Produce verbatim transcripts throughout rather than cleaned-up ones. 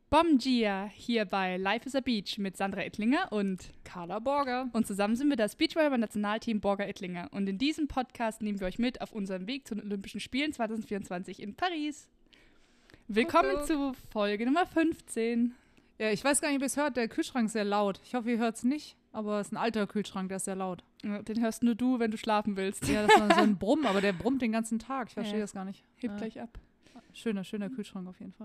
Bom Dia hier bei Life is a Beach mit Sandra Ettlinger und Carla Borger. Und zusammen sind wir das Beachvolleyball-Nationalteam Borger Ettlinger. Und in diesem Podcast nehmen wir euch mit auf unserem Weg zu den Olympischen Spielen zwanzig vierundzwanzig in Paris. Willkommen Kuckuck. zu Folge Nummer fünfzehn. Ja, ich weiß gar nicht, ob ihr es hört, der Kühlschrank ist sehr laut. Ich hoffe, ihr hört es nicht, aber es ist ein alter Kühlschrank, der ist sehr laut. Den hörst nur du, wenn du schlafen willst. Ja, das war so ein Brumm, aber der brummt den ganzen Tag. Ich verstehe Ja. das gar nicht. Hebt Ja. gleich ab. Schöner, schöner Kühlschrank auf jeden Fall.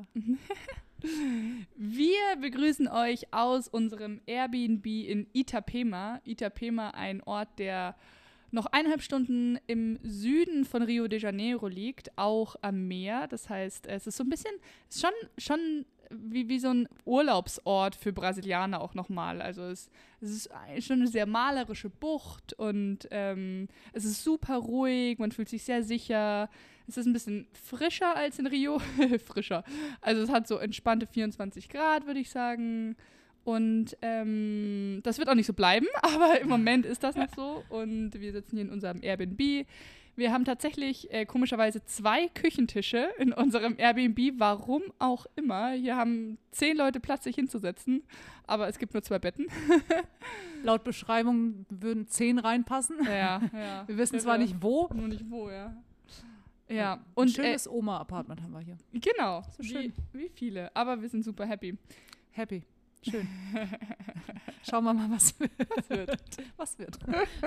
Wir begrüßen euch aus unserem Airbnb in Itapema. Itapema, ein Ort, der noch eineinhalb Stunden im Süden von Rio de Janeiro liegt, auch am Meer. Das heißt, es ist so ein bisschen, es ist schon, schon wie, wie so ein Urlaubsort für Brasilianer auch nochmal. Also es, es ist schon eine sehr malerische Bucht und ähm, es ist super ruhig, man fühlt sich sehr sicher. Es ist ein bisschen frischer als in Rio. Frischer. Also es hat so entspannte vierundzwanzig Grad, würde ich sagen. Und ähm, das wird auch nicht so bleiben, aber im Moment ist das noch so. Und wir sitzen hier in unserem Airbnb. Wir haben tatsächlich äh, komischerweise zwei Küchentische in unserem Airbnb, warum auch immer. Hier haben zehn Leute Platz, sich hinzusetzen, aber es gibt nur zwei Betten. Laut Beschreibung würden zehn reinpassen. Ja, ja. Wir wissen Ja, zwar ja. nicht wo. Nur nicht wo, ja. Ja, Ein und schönes Oma-Apartment haben wir hier. äh, genau, So schön. Wie, wie viele, aber wir sind super happy. Happy. Schön. Schauen wir mal, was wird. Was wird? Was wird.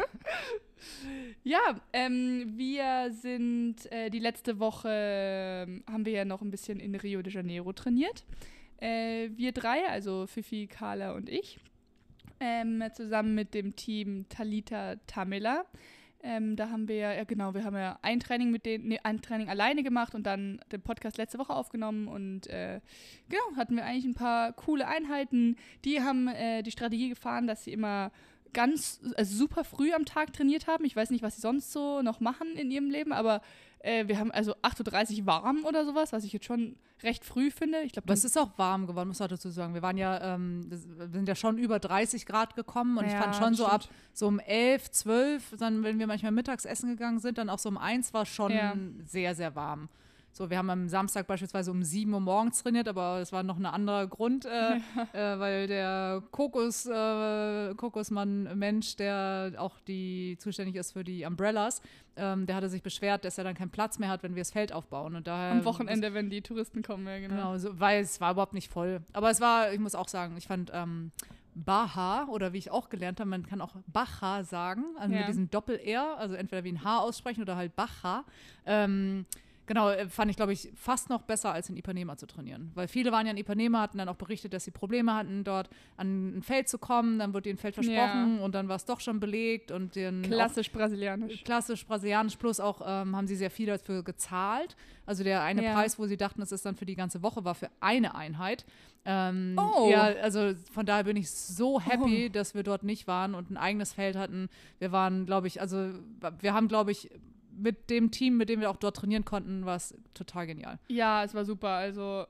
Ja, ähm, wir sind äh, die letzte Woche, ähm, haben wir ja noch ein bisschen in Rio de Janeiro trainiert. Äh, wir drei, also Fifi, Carla und ich, ähm, zusammen mit dem Team Talita Tamela. Ähm, da haben wir ja, ja genau, wir haben ja ein Training mit denen, nee, ein Training alleine gemacht und dann den Podcast letzte Woche aufgenommen und äh, genau, hatten wir eigentlich ein paar coole Einheiten. Die haben äh, die Strategie gefahren, dass sie immer ganz, also super früh am Tag trainiert haben. Ich weiß nicht, was sie sonst so noch machen in ihrem Leben, aber äh, wir haben also acht Uhr dreißig warm oder sowas, was ich jetzt schon recht früh finde. Ich glaube, Aber es ist auch warm geworden, muss man dazu sagen. Wir waren ja, ähm, das, wir sind ja schon über dreißig Grad gekommen und Ja, ich fand schon so stimmt. ab so um elf, zwölf, dann, wenn wir manchmal mittags essen gegangen sind, dann auch so um eins war schon Ja. sehr, sehr warm. So, wir haben am Samstag beispielsweise um sieben Uhr morgens trainiert, aber es war noch ein anderer Grund, äh, äh, weil der Kokos, äh, Kokosmann-Mensch, der auch die zuständig ist für die Umbrellas, ähm, der hatte sich beschwert, dass er dann keinen Platz mehr hat, wenn wir das Feld aufbauen. Und daher, am Wochenende, wenn die Touristen kommen, ja genau. Genau, so, weil es war überhaupt nicht voll. Aber es war, ich muss auch sagen, ich fand ähm, Baja, oder wie ich auch gelernt habe, man kann auch Baja sagen, also Ja. mit diesem Doppel-R, also entweder wie ein H aussprechen oder halt Baja. Ähm, Genau, äh, fand ich, glaube ich, fast noch besser, als in Ipanema zu trainieren. Weil viele waren ja in Ipanema, hatten dann auch berichtet, dass sie Probleme hatten, dort an ein Feld zu kommen. Dann wurde ihnen ein Feld versprochen Ja. und dann war es doch schon belegt. Und den Klassisch brasilianisch. Auch, klassisch brasilianisch. Plus auch ähm, haben sie sehr viel dafür gezahlt. Also der eine Ja. Preis, wo sie dachten, dass es dann für die ganze Woche war, für eine Einheit. Ähm, Oh. Ja, also von daher bin ich so happy, dass wir dort nicht waren und ein eigenes Feld hatten. Wir waren, glaube ich, also wir haben, glaube ich, mit dem Team, mit dem wir auch dort trainieren konnten, war es total genial. Ja, es war super. Also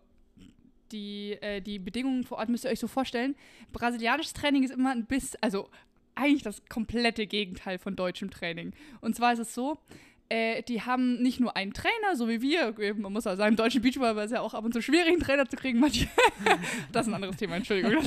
die, äh, die Bedingungen vor Ort müsst ihr euch so vorstellen. Brasilianisches Training ist immer ein bisschen, also eigentlich das komplette Gegenteil von deutschem Training. Und zwar ist es so, äh, die haben nicht nur einen Trainer, so wie wir. Man muss ja sagen, im deutschen Beachvolleyball ist ja auch ab und zu schwierig, einen Trainer zu kriegen. Manche. Das ist ein anderes Thema, Entschuldigung.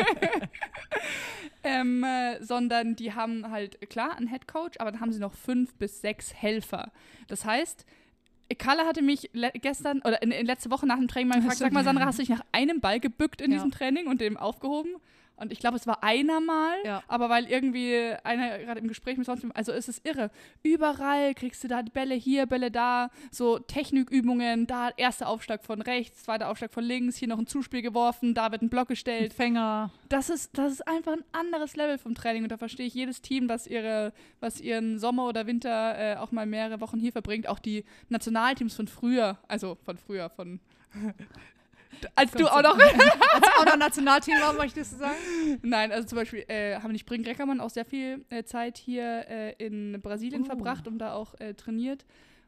ähm, äh, sondern die haben halt, klar, einen Headcoach, aber dann haben sie noch fünf bis sechs Helfer. Das heißt, Carla hatte mich le- gestern oder in, in letzte Woche nach dem Training mal gefragt, sag mal, Sandra, hast du dich nach einem Ball gebückt in Ja. diesem Training und dem aufgehoben? Und ich glaube, es war einer mal, Ja. aber weil irgendwie einer gerade im Gespräch mit sonst, also es ist irre. Überall kriegst du da die Bälle hier, Bälle da, so Technikübungen, da erster Aufschlag von rechts, zweiter Aufschlag von links, hier noch ein Zuspiel geworfen, da wird ein Block gestellt. Fänger. Das ist, das ist einfach ein anderes Level vom Training und da verstehe ich jedes Team, was ihre, was ihren Sommer oder Winter äh, auch mal mehrere Wochen hier verbringt. Auch die Nationalteams von früher, also von früher, von als du auch noch Als auch noch Nationalteam war, möchtest du sagen? Nein, also zum Beispiel äh, haben nicht Brink-Reckermann auch sehr viel äh, Zeit hier äh, in Brasilien Oh. verbracht und da auch äh, trainiert.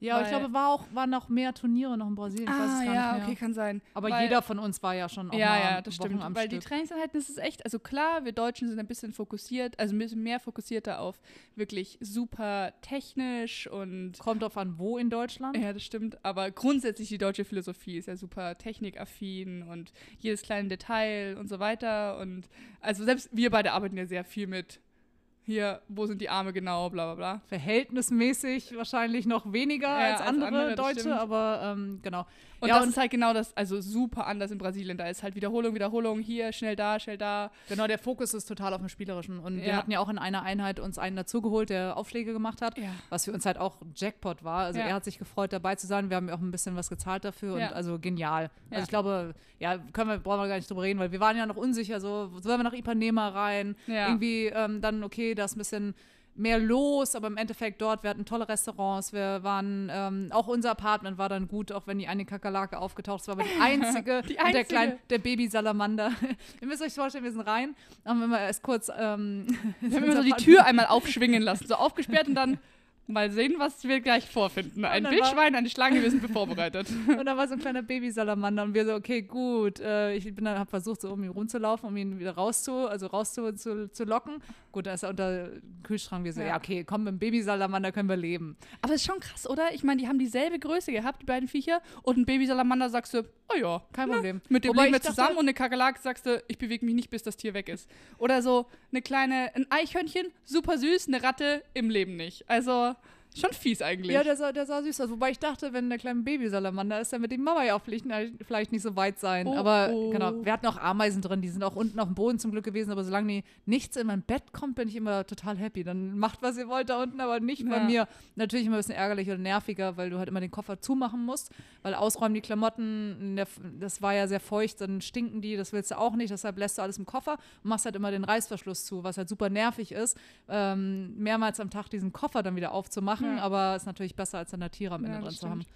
Ja, weil, ich glaube, war auch, waren noch mehr Turniere noch in Brasilien. Ich ah, weiß es gar ja, nicht mehr. okay, kann sein. Aber weil, jeder von uns war ja schon auch ja, mal ja, das Wochen stimmt. am Weil Stück. die Trainingseinheiten, das ist echt, also klar, wir Deutschen sind ein bisschen fokussiert, also ein bisschen mehr fokussierter auf wirklich super technisch und Kommt drauf an, wo in Deutschland. ja, das stimmt. Aber grundsätzlich die deutsche Philosophie ist ja super technikaffin und jedes kleine Detail und so weiter. Und also selbst wir beide arbeiten ja sehr viel mit hier, wo sind die Arme genau, bla bla bla. Verhältnismäßig wahrscheinlich noch weniger Ja, als als andere, andere, das Deutsche, stimmt. aber ähm, genau. Und ja, das und ist halt genau das, also super anders in Brasilien. Da ist halt Wiederholung, Wiederholung, hier, schnell da, schnell da. genau, der Fokus ist total auf dem Spielerischen. Und wir Ja. hatten ja auch in einer Einheit uns einen dazugeholt, der Aufschläge gemacht hat, Ja. was für uns halt auch ein Jackpot war. Also Ja. er hat sich gefreut, dabei zu sein. Wir haben ja auch ein bisschen was gezahlt dafür Ja. und also genial. Ja. Also ich glaube, ja, können wir, brauchen wir gar nicht drüber reden, weil wir waren ja noch unsicher, so, sollen wir nach Ipanema rein? Ja. Irgendwie ähm, dann, okay, da ist ein bisschen mehr los, aber im Endeffekt dort, wir hatten tolle Restaurants, wir waren, ähm, auch unser Apartment war dann gut, auch wenn die eine Kakerlake aufgetaucht ist, war aber die einzige, Die und der einzige. kleine, der Baby-Salamander. Ihr müsst euch vorstellen, wir sind rein, haben wir mal erst kurz, ähm, Wir haben immer so die Tür einmal aufschwingen lassen, so aufgesperrt und dann mal sehen, was wir gleich vorfinden. Ein dann Wildschwein, eine Schlange, wir sind vorbereitet. Und da war so ein kleiner Baby-Salamander und wir so, okay, gut. Äh, ich bin dann, hab versucht, so um ihn rumzulaufen, um ihn wieder rauszu, also rauszu zu, zu locken. Gut, da ist er unter dem Kühlschrank. Wir so, Ja. ja, okay, komm, mit dem Baby-Salamander können wir leben. Aber ist schon krass, oder? Ich meine, die haben dieselbe Größe gehabt, die beiden Viecher. Und ein Babysalamander sagst du, oh ja, Kein Problem. mit dem Wobei leben wir ich dachte- zusammen. Und eine Kakerlake sagst du, ich bewege mich nicht, bis das Tier weg ist. Oder so eine kleine, ein Eichhörnchen, super süß, eine Ratte im Leben nicht. Also schon fies eigentlich. Ja, der sah, der sah süß aus. Wobei ich dachte, wenn der kleine Baby-Salamander ist, dann wird die Mama ja auch vielleicht, vielleicht nicht so weit sein. Oh, aber oh. genau, wir hatten auch Ameisen drin, die sind auch unten auf dem Boden zum Glück gewesen. Aber solange die nichts in mein Bett kommt, bin ich immer total happy. Dann macht, was ihr wollt da unten, aber nicht bei Ja. mir. Natürlich immer ein bisschen ärgerlich oder nerviger, weil du halt immer den Koffer zumachen musst. Weil ausräumen die Klamotten, in der, das war ja sehr feucht, dann stinken die, das willst du auch nicht. Deshalb lässt du alles im Koffer und machst halt immer den Reißverschluss zu, was halt super nervig ist, ähm, mehrmals am Tag diesen Koffer dann wieder aufzumachen. Ja. Aber ist natürlich besser, als dann da Tiere am Ende Ja, drin das zu haben. stimmt.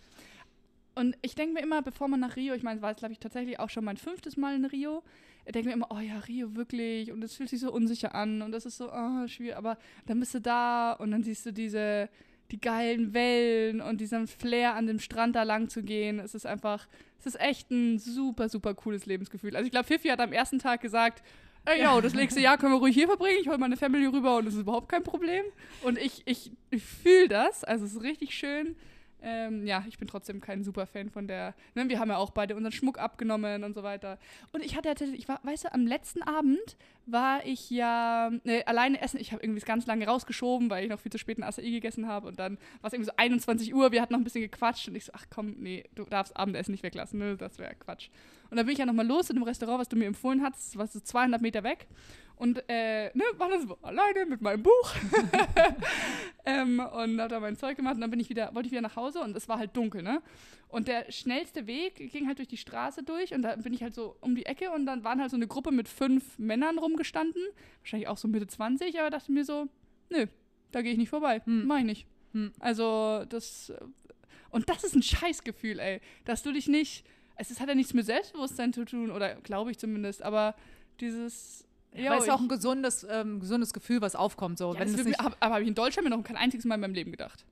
Und ich denke mir immer, bevor man nach Rio, ich meine, es war jetzt, glaube ich, tatsächlich auch schon mein fünftes Mal in Rio, ich denke mir immer, oh ja, Rio, wirklich, und es fühlt sich so unsicher an und das ist so, oh, schwierig, aber dann bist du da und dann siehst du diese, die geilen Wellen und diesen Flair an dem Strand da lang zu gehen. Es ist einfach, es ist echt ein super, super cooles Lebensgefühl. Also ich glaube, Fifi hat am ersten Tag gesagt, ey, yo, das nächste Jahr können wir ruhig hier verbringen, ich hole meine Family rüber und das ist überhaupt kein Problem. Und ich, ich, ich fühle das, also es ist richtig schön. Ähm, ja, ich bin trotzdem kein super Fan von der, ne, wir haben ja auch beide unseren Schmuck abgenommen und so weiter. Und ich hatte ja tatsächlich, ich war, weißt du, am letzten Abend war ich ja ne, alleine essen. Ich habe irgendwie es ganz lange rausgeschoben, weil ich noch viel zu spät ein Acai gegessen habe. Und dann war es irgendwie so einundzwanzig Uhr, wir hatten noch ein bisschen gequatscht. Und ich so, ach komm, nee, du darfst Abendessen nicht weglassen, ne, das wäre Quatsch. Und dann bin ich ja nochmal los zu dem Restaurant, was du mir empfohlen hast. Das war so zweihundert Meter weg. Und äh, ne, war das so alleine mit meinem Buch. ähm, und hab da mein Zeug gemacht und dann bin ich wieder, wollte ich wieder nach Hause und es war halt dunkel, ne? Und der schnellste Weg ging halt durch die Straße durch und da bin ich halt so um die Ecke und dann waren halt so eine Gruppe mit fünf Männern rumgestanden, wahrscheinlich auch so Mitte zwanzig, aber dachte mir so, nö, da gehe ich nicht vorbei, Hm. mach ich nicht. Hm. Also das, und das ist ein Scheißgefühl, ey, dass du dich nicht, es ist, hat ja nichts mit Selbstbewusstsein zu tun, oder glaube ich zumindest, aber dieses... Ja, aber es ist auch ein gesundes, ähm, gesundes Gefühl, was aufkommt. So. Ja, Wenn das es wird nicht, mir, aber aber habe ich in Deutschland mir noch kein einziges Mal in meinem Leben gedacht.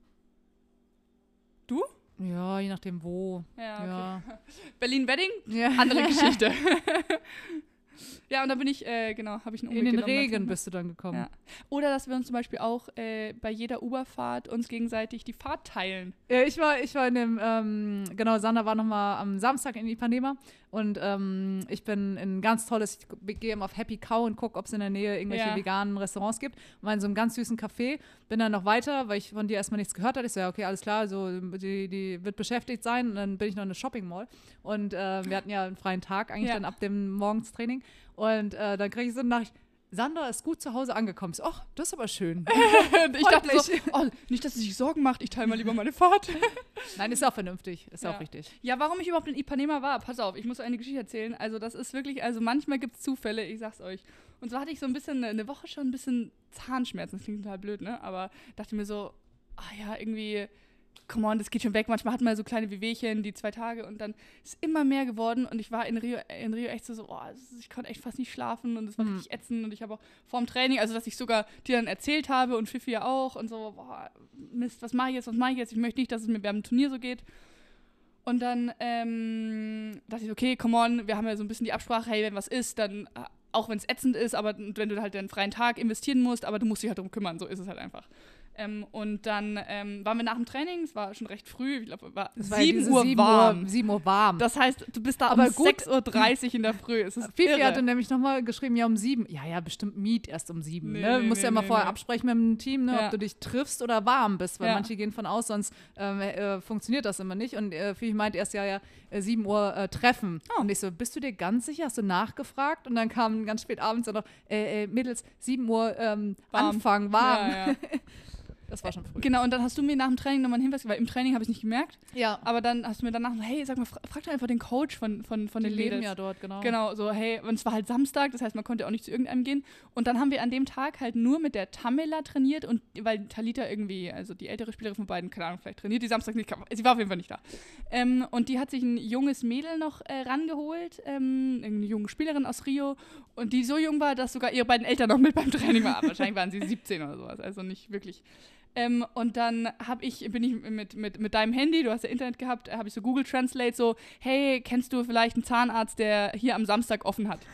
Du? ja, je nachdem wo. Ja, okay. Ja. Berlin-Wedding, Ja. andere Geschichte. Ja, und dann bin ich, äh, genau, habe ich einen In Umweg den genommen Regen dazu. bist du dann gekommen. Ja. Oder dass wir uns zum Beispiel auch äh, bei jeder Uberfahrt uns gegenseitig die Fahrt teilen. Ja, ich war, ich war in dem, ähm, genau, Sander war nochmal am Samstag in Ipanema und ähm, ich bin in ein ganz tolles, ich gehe immer auf Happy Cow und gucke, ob es in der Nähe irgendwelche Ja. veganen Restaurants gibt. Und war in so einem ganz süßen Café, bin dann noch weiter, weil ich von dir erstmal nichts gehört hatte. Ich so, ja, okay, alles klar, so, die, die wird beschäftigt sein. Und dann bin ich noch in eine Shopping Mall und äh, wir hatten ja einen freien Tag eigentlich Ja. dann ab dem Morgenstraining und äh, dann kriege ich so eine Nachricht, Sandra ist gut zu Hause angekommen. Ich so, ach, das ist aber schön. ich Freut dachte so, mich. oh, nicht, dass sie sich Sorgen macht, ich teile mal lieber meine Fahrt. Nein, ist auch vernünftig, ist Ja. auch richtig. Ja, warum ich überhaupt in Ipanema war, pass auf, ich muss eine Geschichte erzählen. Also das ist wirklich, also manchmal gibt es Zufälle, ich sag's euch. Und so hatte ich so ein bisschen, eine Woche schon ein bisschen Zahnschmerzen, das klingt total blöd, ne? Aber dachte mir so, ah ja, irgendwie, come on, das geht schon weg. Manchmal hat man so kleine Wehwehchen, die zwei Tage und dann ist immer mehr geworden und ich war in Rio, in Rio echt so, so oh, ich konnte echt fast nicht schlafen und es war mhm. richtig ätzend und ich habe auch vorm Training, also dass ich sogar dir dann erzählt habe und Fifi ja auch und so, boah, Mist, was mache ich jetzt, was mache ich jetzt? Ich möchte nicht, dass es mir beim Turnier so geht. Und dann ähm, dachte ich, okay, come on, wir haben ja so ein bisschen die Absprache, hey, wenn was ist, dann, auch wenn es ätzend ist, aber wenn du halt einen freien Tag investieren musst, aber du musst dich halt darum kümmern, so ist es halt einfach. Ähm, und dann ähm, waren wir nach dem Training, es war schon recht früh, ich glaube, es war sieben Uhr warm. sieben Uhr warm. Das heißt, du bist da aber um sechs Uhr dreißig in der Früh. Es ist Fifi irre. hatte nämlich nochmal geschrieben, ja um sieben. Ja, ja, bestimmt Meet erst um sieben. Nee, ne? nee, Du musst nee, ja mal nee, vorher nee. absprechen mit dem Team, ne? Ja. ob du dich triffst oder warm bist, weil ja. manche gehen von aus, sonst ähm, äh, funktioniert das immer nicht. Und äh, Fifi meint erst ja, ja äh, sieben Uhr äh, treffen. Oh. Und ich so, bist du dir ganz sicher? Hast du nachgefragt? Und dann kam ganz spät abends dann noch, äh, äh, Mädels, sieben Uhr ähm, warm. Anfang, warm. Ja, ja. Das war schon früh. Genau, und dann hast du mir nach dem Training nochmal einen Hinweis gegeben, weil im Training habe ich es nicht gemerkt. Ja. Aber dann hast du mir danach so, hey, sag mal, fra- frag doch einfach den Coach von, von, von Die den leben Mädels. ja dort, genau. Genau, so, hey, und es war halt Samstag, das heißt, man konnte auch nicht zu irgendeinem gehen. Und dann haben wir an dem Tag halt nur mit der Tamela trainiert und weil Talita irgendwie, also die ältere Spielerin von beiden, keine Ahnung, vielleicht trainiert, die Samstag nicht, sie war auf jeden Fall nicht da. Ähm, und die hat sich ein junges Mädel noch äh, rangeholt, ähm, eine junge Spielerin aus Rio und die so jung war, dass sogar ihre beiden Eltern noch mit beim Training waren. Wahrscheinlich waren sie siebzehn oder sowas, also nicht wirklich. Ähm, und dann hab ich, bin ich mit, mit, mit deinem Handy, du hast ja Internet gehabt, habe ich so Google Translate so, hey, kennst du vielleicht einen Zahnarzt, der hier am Samstag offen hat?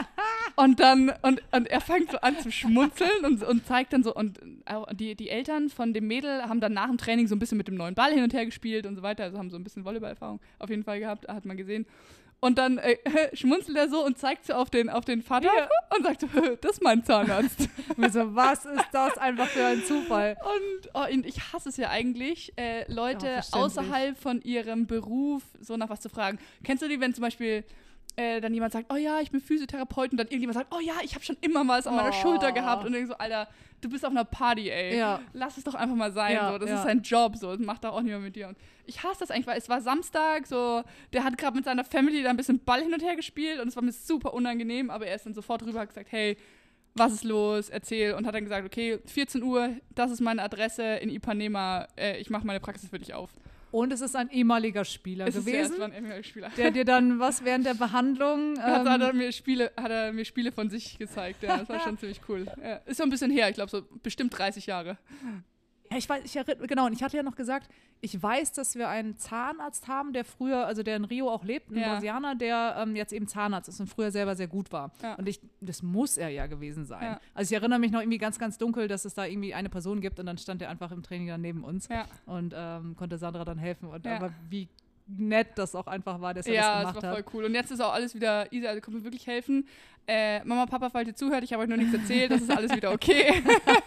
und dann, und, und er fängt so an zu schmunzeln und, und zeigt dann so, und die, die Eltern von dem Mädel haben dann nach dem Training so ein bisschen mit dem neuen Ball hin und her gespielt und so weiter, also haben so ein bisschen Volleyball-Erfahrung auf jeden Fall gehabt, hat man gesehen. Und dann äh, schmunzelt er so und zeigt so auf den, auf den Vater ja. und sagt so, das ist mein Zahnarzt. Und so, was ist das einfach für ein Zufall? Und oh, ich hasse es ja eigentlich, äh, Leute Ja, außerhalb von ihrem Beruf so nach was zu fragen. Kennst du die, wenn zum Beispiel äh, dann jemand sagt, oh ja, ich bin Physiotherapeut und dann irgendjemand sagt, oh ja, ich habe schon immer mal was an meiner Oh. Schulter gehabt und denk so, Alter, du bist auf einer Party, ey. Ja. Lass es doch einfach mal sein, Ja, so. Das ja. ist sein Job, so. Das macht er auch nicht mehr mit dir. Und ich hasse das eigentlich, weil es war Samstag, so, der hat gerade mit seiner Family da ein bisschen Ball hin und her gespielt und es war mir super unangenehm, aber er ist dann sofort rüber, hat gesagt, hey, was ist los, erzähl, und hat dann gesagt, okay, vierzehn Uhr, das ist meine Adresse in Ipanema, äh, ich mache meine Praxis für dich auf. Und es ist ein ehemaliger Spieler Es ist, ja, gewesen, es war ein ehemaliger Spieler. der dir dann was während der Behandlung ähm, hat, hat, er mir Spiele, hat er mir Spiele von sich gezeigt, ja, das war schon ziemlich cool. Ja, ist so ein bisschen her, ich glaube so bestimmt dreißig Jahre. Ja, ich weiß, ich erinnere, genau, und ich hatte ja noch gesagt, ich weiß, dass wir einen Zahnarzt haben, der früher, also der in Rio auch lebt, ein Ja. Brasilianer, der ähm, jetzt eben Zahnarzt ist und früher selber sehr gut war. Ja. Und ich, das muss er ja gewesen sein. Ja. Also ich erinnere mich noch irgendwie ganz, ganz dunkel, dass es da irgendwie eine Person gibt und dann stand er einfach im Training dann neben uns Ja. und ähm, konnte Sandra dann helfen. Und Ja. aber wie nett das auch einfach war, dass er Ja, das es gemacht war hat. voll cool. Und jetzt ist auch alles wieder easy, also kann mir wirklich helfen. Äh, Mama, Papa, falls ihr zuhört, ich habe euch noch nichts erzählt, das ist alles wieder okay.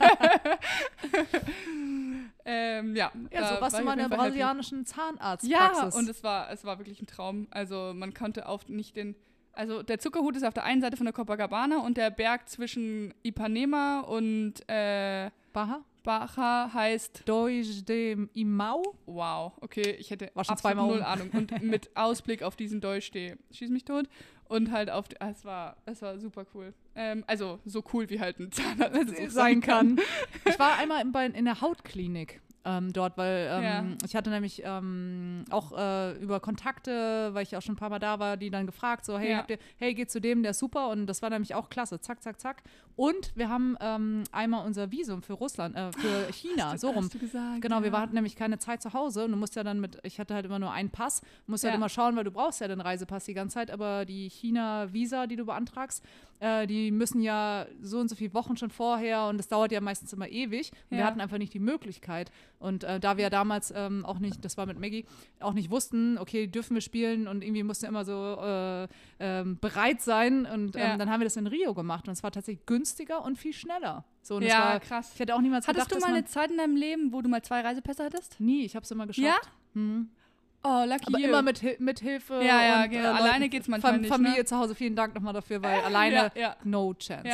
ähm, ja, Ja, da so warst war du ich mal auf in jeden der Fall happy. brasilianischen Zahnarztpraxis. Ja, und es war, es war wirklich ein Traum. Also man konnte auch nicht den, also der Zuckerhut ist auf der einen Seite von der Copacabana und der Berg zwischen Ipanema und äh, Baja? Baja heißt, Dois de Imau? wow, okay, ich hätte War schon absolut zweimal null um. Ahnung. Und mit Ausblick auf diesen Deutsch-Steh, schieß mich tot. Und halt auf, die, ah, es war, es war super cool. Ähm, also so cool, wie halt ein Zahnarzt so sein kann. Ich war einmal in, bei, in der Hautklinik ähm, dort, weil ähm, Ja. ich hatte nämlich ähm, auch äh, über Kontakte, weil ich auch schon ein paar Mal da war, die dann gefragt, so hey, Ja. habt ihr, hey, geht zu dem, der ist super, und das war nämlich auch klasse, zack, zack, zack. Und wir haben ähm, einmal unser Visum für Russland, äh, für China, Hast du, so rum. Hast du gesagt, Genau, ja. wir hatten nämlich keine Zeit zu Hause und du musst ja dann mit, ich hatte halt immer nur einen Pass, musst Ja. halt immer schauen, weil du brauchst ja den Reisepass die ganze Zeit, aber die China-Visa, die du beantragst, äh, die müssen ja so und so viele Wochen schon vorher, und das dauert ja meistens immer ewig, und wir Ja. hatten einfach nicht die Möglichkeit, und äh, da wir ja damals ähm, auch nicht, das war mit Maggie, auch nicht wussten, okay, dürfen wir spielen, und irgendwie mussten wir immer so äh, ähm, bereit sein, und ähm, Ja. dann haben wir das in Rio gemacht, und es war tatsächlich günstiger und viel schneller. So, und es Ja, war, krass. ich hätte auch niemals Hattest gedacht, du dass mal man eine Zeit in deinem Leben, wo du mal zwei Reisepässe hattest? Nie, ich habe es immer geschafft. Ja? Mhm. Oh, lucky Aber you. immer mit, Hil- mit Hilfe. Ja, ja, und, genau. äh, Alleine Leuten- geht's manchmal Fam- nicht, Familie ne? zu Hause, vielen Dank nochmal dafür, weil alleine ja, ja. no chance. Ja.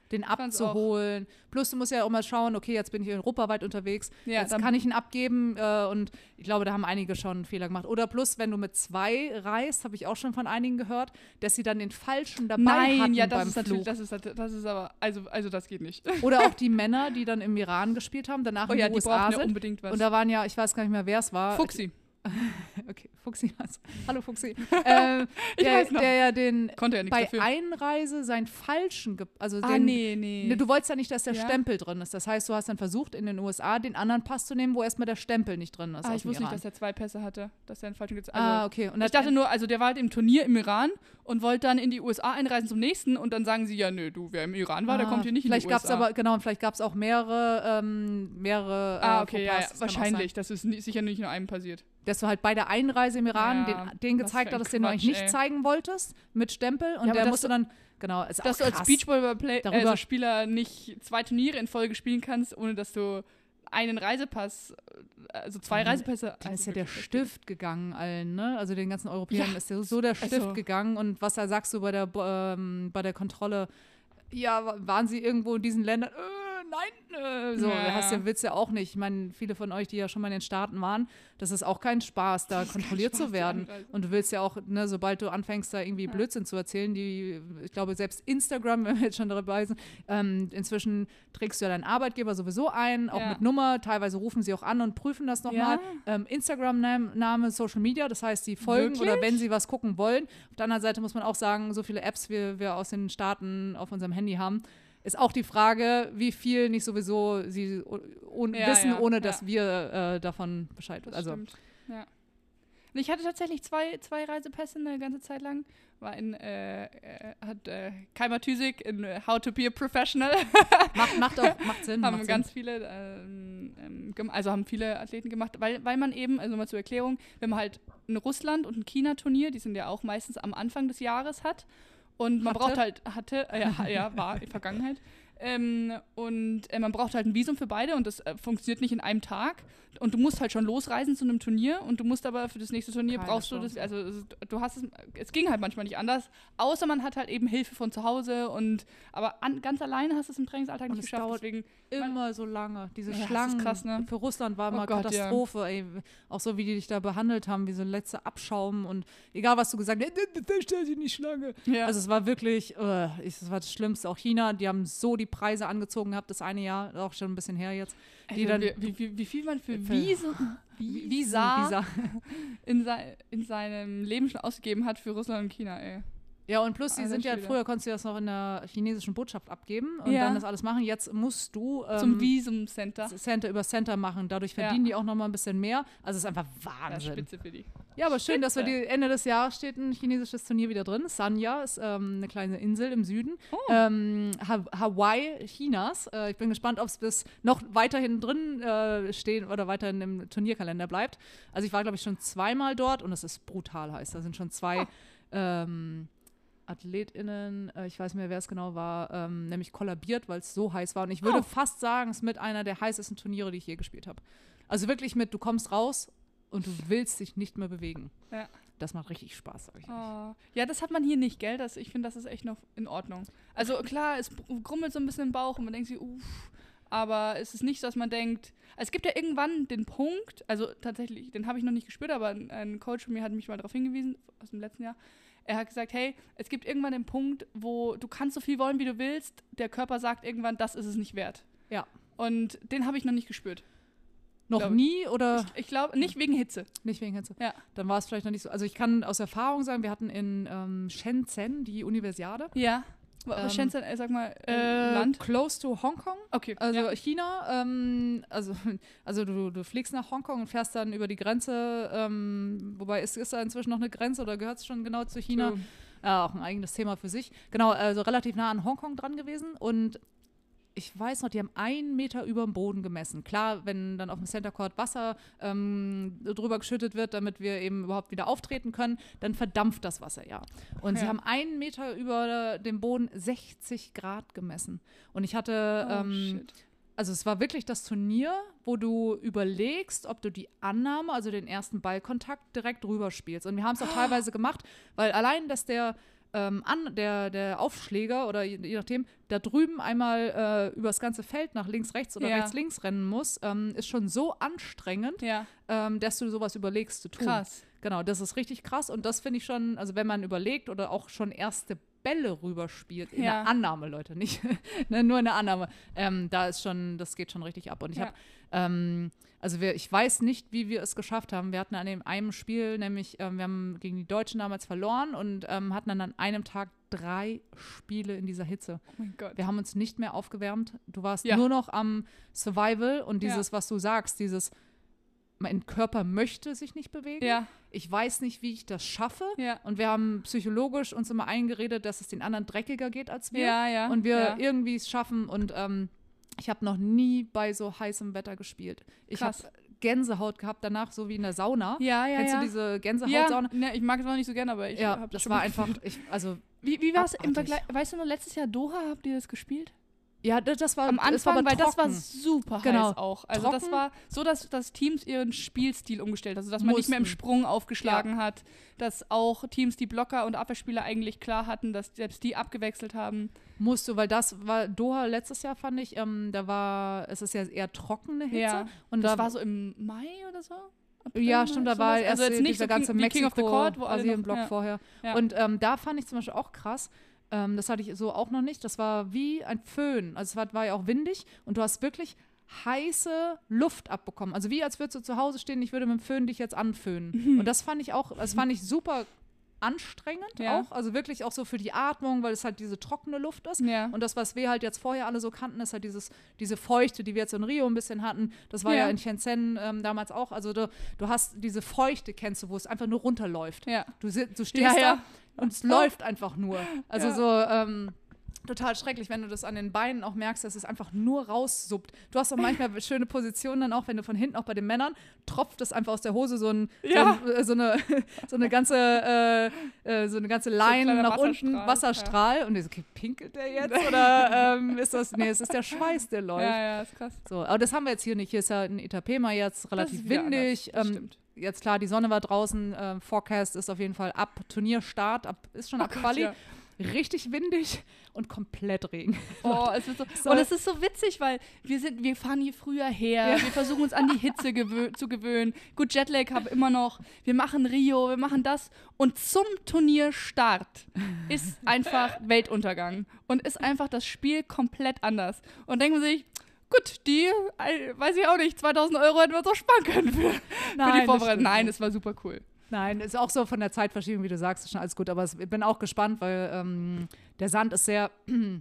den abzuholen. Plus du musst ja auch mal schauen, okay, jetzt bin ich europaweit unterwegs, Ja, jetzt dann- kann ich ihn abgeben äh, und ich glaube, da haben einige schon einen Fehler gemacht. Oder plus, wenn du mit zwei reist, habe ich auch schon von einigen gehört, dass sie dann den falschen dabei Nein, hatten ja, das beim ist Flug. natürlich, das ist, das ist aber, also, also das geht nicht. Oder auch die Männer, die dann im Iran gespielt haben, danach Oh in ja, den die U S A brauchen ja sind. unbedingt was. Und da waren ja, ich weiß gar nicht mehr, wer es war. Fuchsi. Okay, Fuchsi, was? Hallo Fuchsi. ähm, Ich der, weiß noch. der ja den Konnte ja nichts bei dafür. Einreise seinen falschen, ge- also Ah, den, nee, nee. Ne, du wolltest ja nicht, dass der Ja? Stempel drin ist. Das heißt, du hast dann versucht, in den U S A den anderen Pass zu nehmen, wo erstmal der Stempel nicht drin ist. Ah, aus ich dem wusste nicht, Iran. dass er zwei Pässe hatte, dass er einen falschen gibt. Ah, Also, okay. Und ich das- dachte nur, also der war halt im Turnier im Iran und wollte dann in die U S A einreisen zum nächsten und dann sagen sie, ja, nö, du, wer im Iran war, der Ah, kommt hier nicht in vielleicht die U S A. gab's aber, genau, und vielleicht gab es auch mehrere, ähm, mehrere ah, äh, okay, ja, Fauxpas. ja, Das kann auch wahrscheinlich. Das ist ni- sicher nicht nur einem passiert. Dass du halt bei der Einreise im Iran Ja, den, den was gezeigt für ein hattest, den du eigentlich Quatsch, nicht ey. zeigen wolltest, mit Stempel. Und Ja, aber der dass musste du- dann, genau, ist Dass auch du als krass. Beachvolleyball-Spieler Darüber- also Spieler nicht zwei Turniere in Folge spielen kannst, ohne dass du einen Reisepass, also zwei Dann- Reisepässe. Da also ist ja der wirklich, Stift gegangen allen, ne? Also den ganzen Europäern Ja, ist ja so der Stift also- gegangen. Und was da sagst du bei der, ähm, bei der Kontrolle? Ja, wa- waren sie irgendwo in diesen Ländern? Äh, nein, äh, so, Ja. hast ja, willst ja auch nicht. Ich meine, viele von euch, die ja schon mal in den Staaten waren, das ist auch kein Spaß, da ist kein kontrolliert Spaß, zu die werden. Anreise. Und du willst ja auch, ne, sobald du anfängst, da irgendwie Blödsinn zu erzählen, die, ich glaube, selbst Instagram, wenn wir jetzt schon dabei sind, ähm, inzwischen trägst du ja deinen Arbeitgeber sowieso ein, auch Ja. mit Nummer. Teilweise rufen sie auch an und prüfen das nochmal. Ja. Ähm, Instagram-Name, Social Media, das heißt, sie folgen Wirklich? oder wenn sie was gucken wollen. Auf der anderen Seite muss man auch sagen, so viele Apps, wie wir aus den Staaten auf unserem Handy haben, ist auch die Frage, wie viel nicht sowieso sie o- ohne, Ja, wissen, ja, ohne ja. dass wir äh, davon Bescheid wissen. Das Also, stimmt. Ja. Und ich hatte tatsächlich zwei, zwei Reisepässe eine ganze Zeit lang. War in, äh, äh, hat äh, Keimer Tüsig in äh, How to be a Professional. macht, macht, auch, macht Sinn. haben macht ganz Sinn. viele, ähm, ähm, gem- also haben viele Athleten gemacht, weil, weil man eben, also mal zur Erklärung, wenn man halt ein Russland- und ein China-Turnier, die sind ja auch meistens am Anfang des Jahres hat und man Hatte? braucht halt, hatte, äh, ja, ja, war in Vergangenheit, ähm, und äh, man braucht halt ein Visum für beide und das äh, funktioniert nicht in einem Tag und du musst halt schon losreisen zu einem Turnier und du musst aber für das nächste Turnier Keine brauchst du das, Chance. also es- du hast es, es ging halt manchmal nicht anders, außer man hat halt eben Hilfe von zu Hause und, aber an, ganz alleine hast du es im Trainingsalltag Und nicht es geschafft, dauert deswegen Immer so lange. Diese Ja, das ist Schlangen. krass, ne? Für Russland war Oh immer Gott, ja. Katastrophe, ey. Auch so, wie die dich da behandelt haben, wie so letzte Abschaum und egal, was du gesagt hast, da stell dich nicht Schlange. Ja. Also es war wirklich, äh, ich- das war das Schlimmste. Auch China, die haben so die Preise angezogen gehabt, das eine Jahr, auch schon ein bisschen her jetzt. Die Also, dann, wie, wie, wie, wie viel man für Für- Visum, Visa, Visa, Visa. In, sei, in seinem Leben schon ausgegeben hat für Russland und China, ey. Ja, und plus, die Alter sind ja, Schwede. früher konntest du das noch in der chinesischen Botschaft abgeben und Ja. dann das alles machen. Jetzt musst du ähm, Zum Visumcenter. Center über Center machen. Dadurch Ja. verdienen die auch noch mal ein bisschen mehr. Also es ist einfach Ja, Wahnsinn. Spitze für die. Ja, aber schön, dass wir Spitze. die Ende des Jahres steht ein chinesisches Turnier wieder drin. Sanya ist ähm, eine kleine Insel im Süden. Oh. Ähm, ha Hawaii Chinas. Äh, ich bin gespannt, ob es bis noch weiterhin drin äh, stehen oder weiterhin im Turnierkalender bleibt. Also ich war, glaube ich, schon zweimal dort und es ist brutal heiß. Da sind schon zwei Oh. ähm, AthletInnen, äh, ich weiß nicht mehr, wer es genau war, ähm, nämlich kollabiert, weil es so heiß war. Und ich würde Oh. fast sagen, es ist mit einer der heißesten Turniere, die ich je gespielt habe. Also wirklich mit, du kommst raus und du willst dich nicht mehr bewegen. Ja. Das macht richtig Spaß, sag ich euch. Oh. Ja, das hat man hier nicht, gell? Das, ich finde, das ist echt noch in Ordnung. Also klar, es grummelt so ein bisschen im Bauch und man denkt sich, uff, aber es ist nicht so, dass man denkt, es gibt ja irgendwann den Punkt, also tatsächlich, den habe ich noch nicht gespürt, aber ein, ein Coach von mir hat mich mal darauf hingewiesen, aus dem letzten Jahr. Er hat gesagt, hey, es gibt irgendwann den Punkt, wo du kannst so viel wollen, wie du willst, der Körper sagt irgendwann, das ist es nicht wert. Ja. Und den habe ich noch nicht gespürt. Noch Glaub ich. nie oder Ich glaube, nicht wegen Hitze. nicht wegen Hitze? Ja. Dann war es vielleicht noch nicht so. Also ich kann aus Erfahrung sagen, wir hatten in ähm, Shenzhen die Universiade. Ja. Ähm, Shenzhen, äh, sag mal, äh, Äh, Land? Close to Hongkong. Okay. Also ja. China, ähm, also, also du, du fliegst nach Hongkong und fährst dann über die Grenze, ähm, wobei ist, ist da inzwischen noch eine Grenze oder gehört es schon genau zu China? True. Ja, auch ein eigenes Thema für sich. Genau, also relativ nah an Hongkong dran gewesen und ich weiß noch, die haben einen Meter über dem Boden gemessen. Klar, wenn dann auf dem Center Court Wasser ähm, drüber geschüttet wird, damit wir eben überhaupt wieder auftreten können, dann verdampft das Wasser ja. Und sie Ja. haben einen Meter über dem Boden sechzig Grad gemessen. Und ich hatte, Oh, ähm, shit. also es war wirklich das Turnier, wo du überlegst, ob du die Annahme, also den ersten Ballkontakt direkt rüber spielst. Und wir haben es auch teilweise gemacht, weil allein, dass der ähm, an, der, der Aufschläger oder je, je nachdem, da drüben einmal äh, über das ganze Feld nach links, rechts oder Ja. rechts, links rennen muss, ähm, ist schon so anstrengend, Ja. ähm, dass du sowas überlegst zu tun. Krass. Genau, das ist richtig krass und das finde ich schon, also wenn man überlegt oder auch schon erste Bälle rüberspielt, in Ja. der Annahme, Leute, nicht ne, nur in der Annahme, ähm, da ist schon, das geht schon richtig ab und ich Ja. habe, ähm, also wir, ich weiß nicht, wie wir es geschafft haben, wir hatten an dem einem Spiel, nämlich, ähm, wir haben gegen die Deutschen damals verloren und ähm, hatten dann an einem Tag drei Spiele in dieser Hitze. Oh mein Gott. Wir haben uns nicht mehr aufgewärmt, du warst Ja. nur noch am Survival und Ja. dieses, was du sagst, dieses, mein Körper möchte sich nicht bewegen. Ja. Ich weiß nicht, wie ich das schaffe. Ja. Und wir haben psychologisch uns immer eingeredet, dass es den anderen dreckiger geht als wir. Ja, ja. Und wir ja. irgendwie es schaffen. Und ähm, ich habe noch nie bei so heißem Wetter gespielt. Ich habe Krass. Gänsehaut gehabt danach, so wie in der Sauna. Ja, ja, Kennst ja. du diese Ja, Gänsehautsauna? ne, ich mag es auch nicht so gerne, aber ich Ja, hab das schon war mal einfach, gefühlt. ich, also, Wie, wie war es im abartig. Vergleich? Weißt du noch, letztes Jahr Doha, habt ihr das gespielt? ja, das, das war Am das war Anfang, aber weil das war trocken. super Genau. heiß auch. Also das Trocken. war so, dass, dass Teams ihren Spielstil umgestellt haben, also dass man nicht mehr im Mussten. Sprung aufgeschlagen hat, dass auch Teams, die Blocker und Abwehrspieler eigentlich klar hatten, dass selbst die abgewechselt haben. Musst du, weil das war Doha letztes Jahr, fand ich, ähm, da war, es ist ja eher trockene Hitze. Ja. Und Das da war so im Mai oder so? April, Ja, Mai, stimmt, da sowas? war erst also jetzt nicht dieser so ganze King, wie King of the Court, wo alle noch, Mexiko-Asien-Block ja. vorher. Ja. Und ähm, da fand ich zum Beispiel auch krass, ähm, das hatte ich so auch noch nicht, das war wie ein Föhn. Also es war, war ja auch windig und du hast wirklich heiße Luft abbekommen. Also wie als würdest du zu Hause stehen, ich würde mit dem Föhn dich jetzt anföhnen. Mhm. Und das fand ich auch, das fand ich super anstrengend Ja. auch. Also wirklich auch so für die Atmung, weil es halt diese trockene Luft ist. Ja. Und das, was wir halt jetzt vorher alle so kannten, ist halt dieses, diese Feuchte, die wir jetzt in Rio ein bisschen hatten. Das war ja, Ja. in Shenzhen ähm, damals auch. Also du, du hast diese Feuchte, kennst du, wo es einfach nur runterläuft. Ja. Du, si- du stehst Ja, ja. da und es läuft einfach nur. Also Ja. so ähm, total schrecklich, wenn du das an den Beinen auch merkst, dass es einfach nur raussuppt. Du hast auch manchmal schöne Positionen dann auch, wenn du von hinten, auch bei den Männern, tropft es einfach aus der Hose so, ein, Ja. so, ein, äh, so, eine, so eine ganze äh, äh, so eine ganze Line kleiner nach unten, Wasserstrahl, Wasserstrahl. Und ich so, okay, pinkelt der jetzt? Oder ähm, ist das, nee, es ist der Schweiß, der läuft. Ja, ja, ist krass. So, aber das haben wir jetzt hier nicht. Hier ist ja in Itapema jetzt relativ ist wieder windig. anders, das Ähm, stimmt. jetzt klar, die Sonne war draußen. Ähm, Forecast ist auf jeden Fall ab Turnierstart, ab, ist schon Oh ab Gott, Quali. ja. Richtig windig und komplett Regen. Oh, es wird so, So. und es ist so witzig, weil wir sind, wir fahren hier früher her, Ja. wir versuchen uns an die Hitze gewö- zu gewöhnen. Gut, Jetlag habe immer noch, wir machen Rio, wir machen das und zum Turnierstart ist einfach Weltuntergang und ist einfach das Spiel komplett anders. Und denkt man sich, gut, die, äh, weiß ich auch nicht, zweitausend Euro hätten wir uns auch sparen können für, für die das Vorbereitung. stimmt Nein, nicht. es war super cool. Nein, ist auch so von der Zeitverschiebung, wie du sagst, ist schon alles gut. Aber es, ich bin auch gespannt, weil ähm, der Sand ist sehr,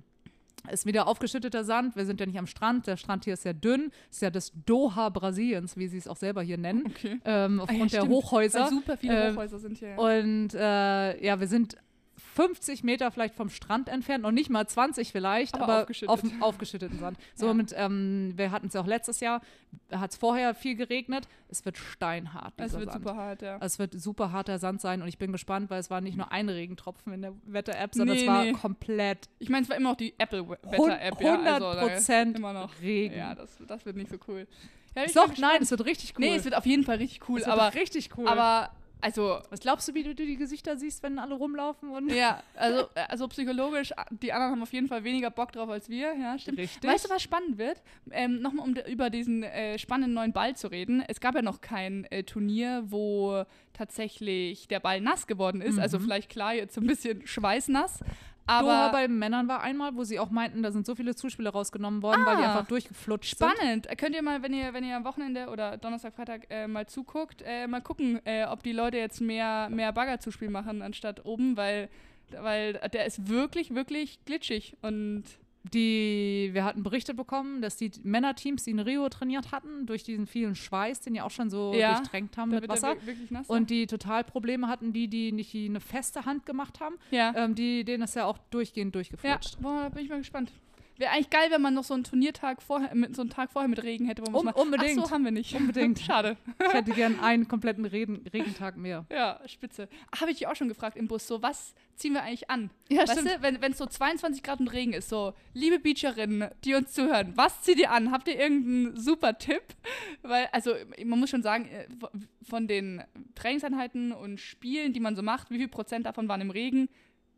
ist wieder aufgeschütteter Sand. Wir sind ja nicht am Strand. Der Strand hier ist sehr dünn. Ist ja das Doha Brasiliens, wie sie es auch selber hier nennen, Okay. ähm, Ah aufgrund ja, der stimmt, Hochhäuser. Weil super viele Ähm, Hochhäuser sind hier. Und äh, ja, wir sind fünfzig Meter vielleicht vom Strand entfernt, noch nicht mal zwanzig vielleicht, Aber aber, aufgeschüttet. auf dem aufgeschütteten Sand. So Ja. mit, ähm, wir hatten es ja auch letztes Jahr, hat es vorher viel geregnet. Es wird steinhart, Es dieser wird Sand. super hart, ja. Also es wird super harter Sand sein und ich bin gespannt, weil es war nicht nur ein Regentropfen in der Wetter-App, sondern Nee, es war nee. komplett Ich meine, es war immer noch die Apple-Wetter-App, ja. hundert Also, da ist Prozent immer noch Regen. Ja, das, das wird nicht so cool. Ja, ich Doch, bin nein, gespannt. es wird richtig cool. Nee, es wird auf jeden Fall richtig cool, Es wird aber, richtig cool. aber, also, was glaubst du, wie du die Gesichter siehst, wenn alle rumlaufen? Und ja, also, also psychologisch, die anderen haben auf jeden Fall weniger Bock drauf als wir, ja, stimmt. Richtig. Weißt du, was spannend wird? Ähm, Nochmal, um de- über diesen äh, spannenden neuen Ball zu reden. Es gab ja noch kein äh, Turnier, wo tatsächlich der Ball nass geworden ist. Mhm. Also vielleicht klar, jetzt so ein bisschen schweißnass. Doha Aber bei Männern war einmal, wo sie auch meinten, da sind so viele Zuspieler rausgenommen worden, weil die Ah. einfach durchgeflutscht spannend. Könnt ihr mal, wenn ihr, wenn ihr am Wochenende oder Donnerstag, Freitag äh, mal zuguckt, äh, mal gucken, äh, ob die Leute jetzt mehr, mehr Baggerzuspiel machen anstatt oben, weil, weil der ist wirklich, wirklich glitschig. Und sind. Die, wir hatten berichtet bekommen, dass die Männerteams, die in Rio trainiert hatten, durch diesen vielen Schweiß, den ja auch schon so Ja, durchtränkt haben da mit wird Wasser. der wir- wirklich nass. Und die total Probleme hatten, die, die nicht die eine feste Hand gemacht haben, ja. ähm, die, denen ist ja auch durchgehend Ja, durchgeflutscht. boah, da bin ich mal gespannt. Wäre eigentlich geil, wenn man noch so einen Turniertag vorher, mit, so einen Tag vorher mit Regen hätte. Wo man Um- mal, unbedingt. Ach so, haben wir nicht. Unbedingt. Schade. Ich hätte gern einen kompletten Regen, Regentag mehr. Ja, spitze. Habe ich dich auch schon gefragt im Bus, so was ziehen wir eigentlich an? Ja, Weißt du, wenn es so zweiundzwanzig Grad und Regen ist, so, liebe Beacherinnen, die uns zuhören, was zieht ihr an? Habt ihr irgendeinen super Tipp? Weil, also, man muss schon sagen, äh, von den Trainingseinheiten und Spielen, die man so macht, wie viel Prozent davon waren im Regen?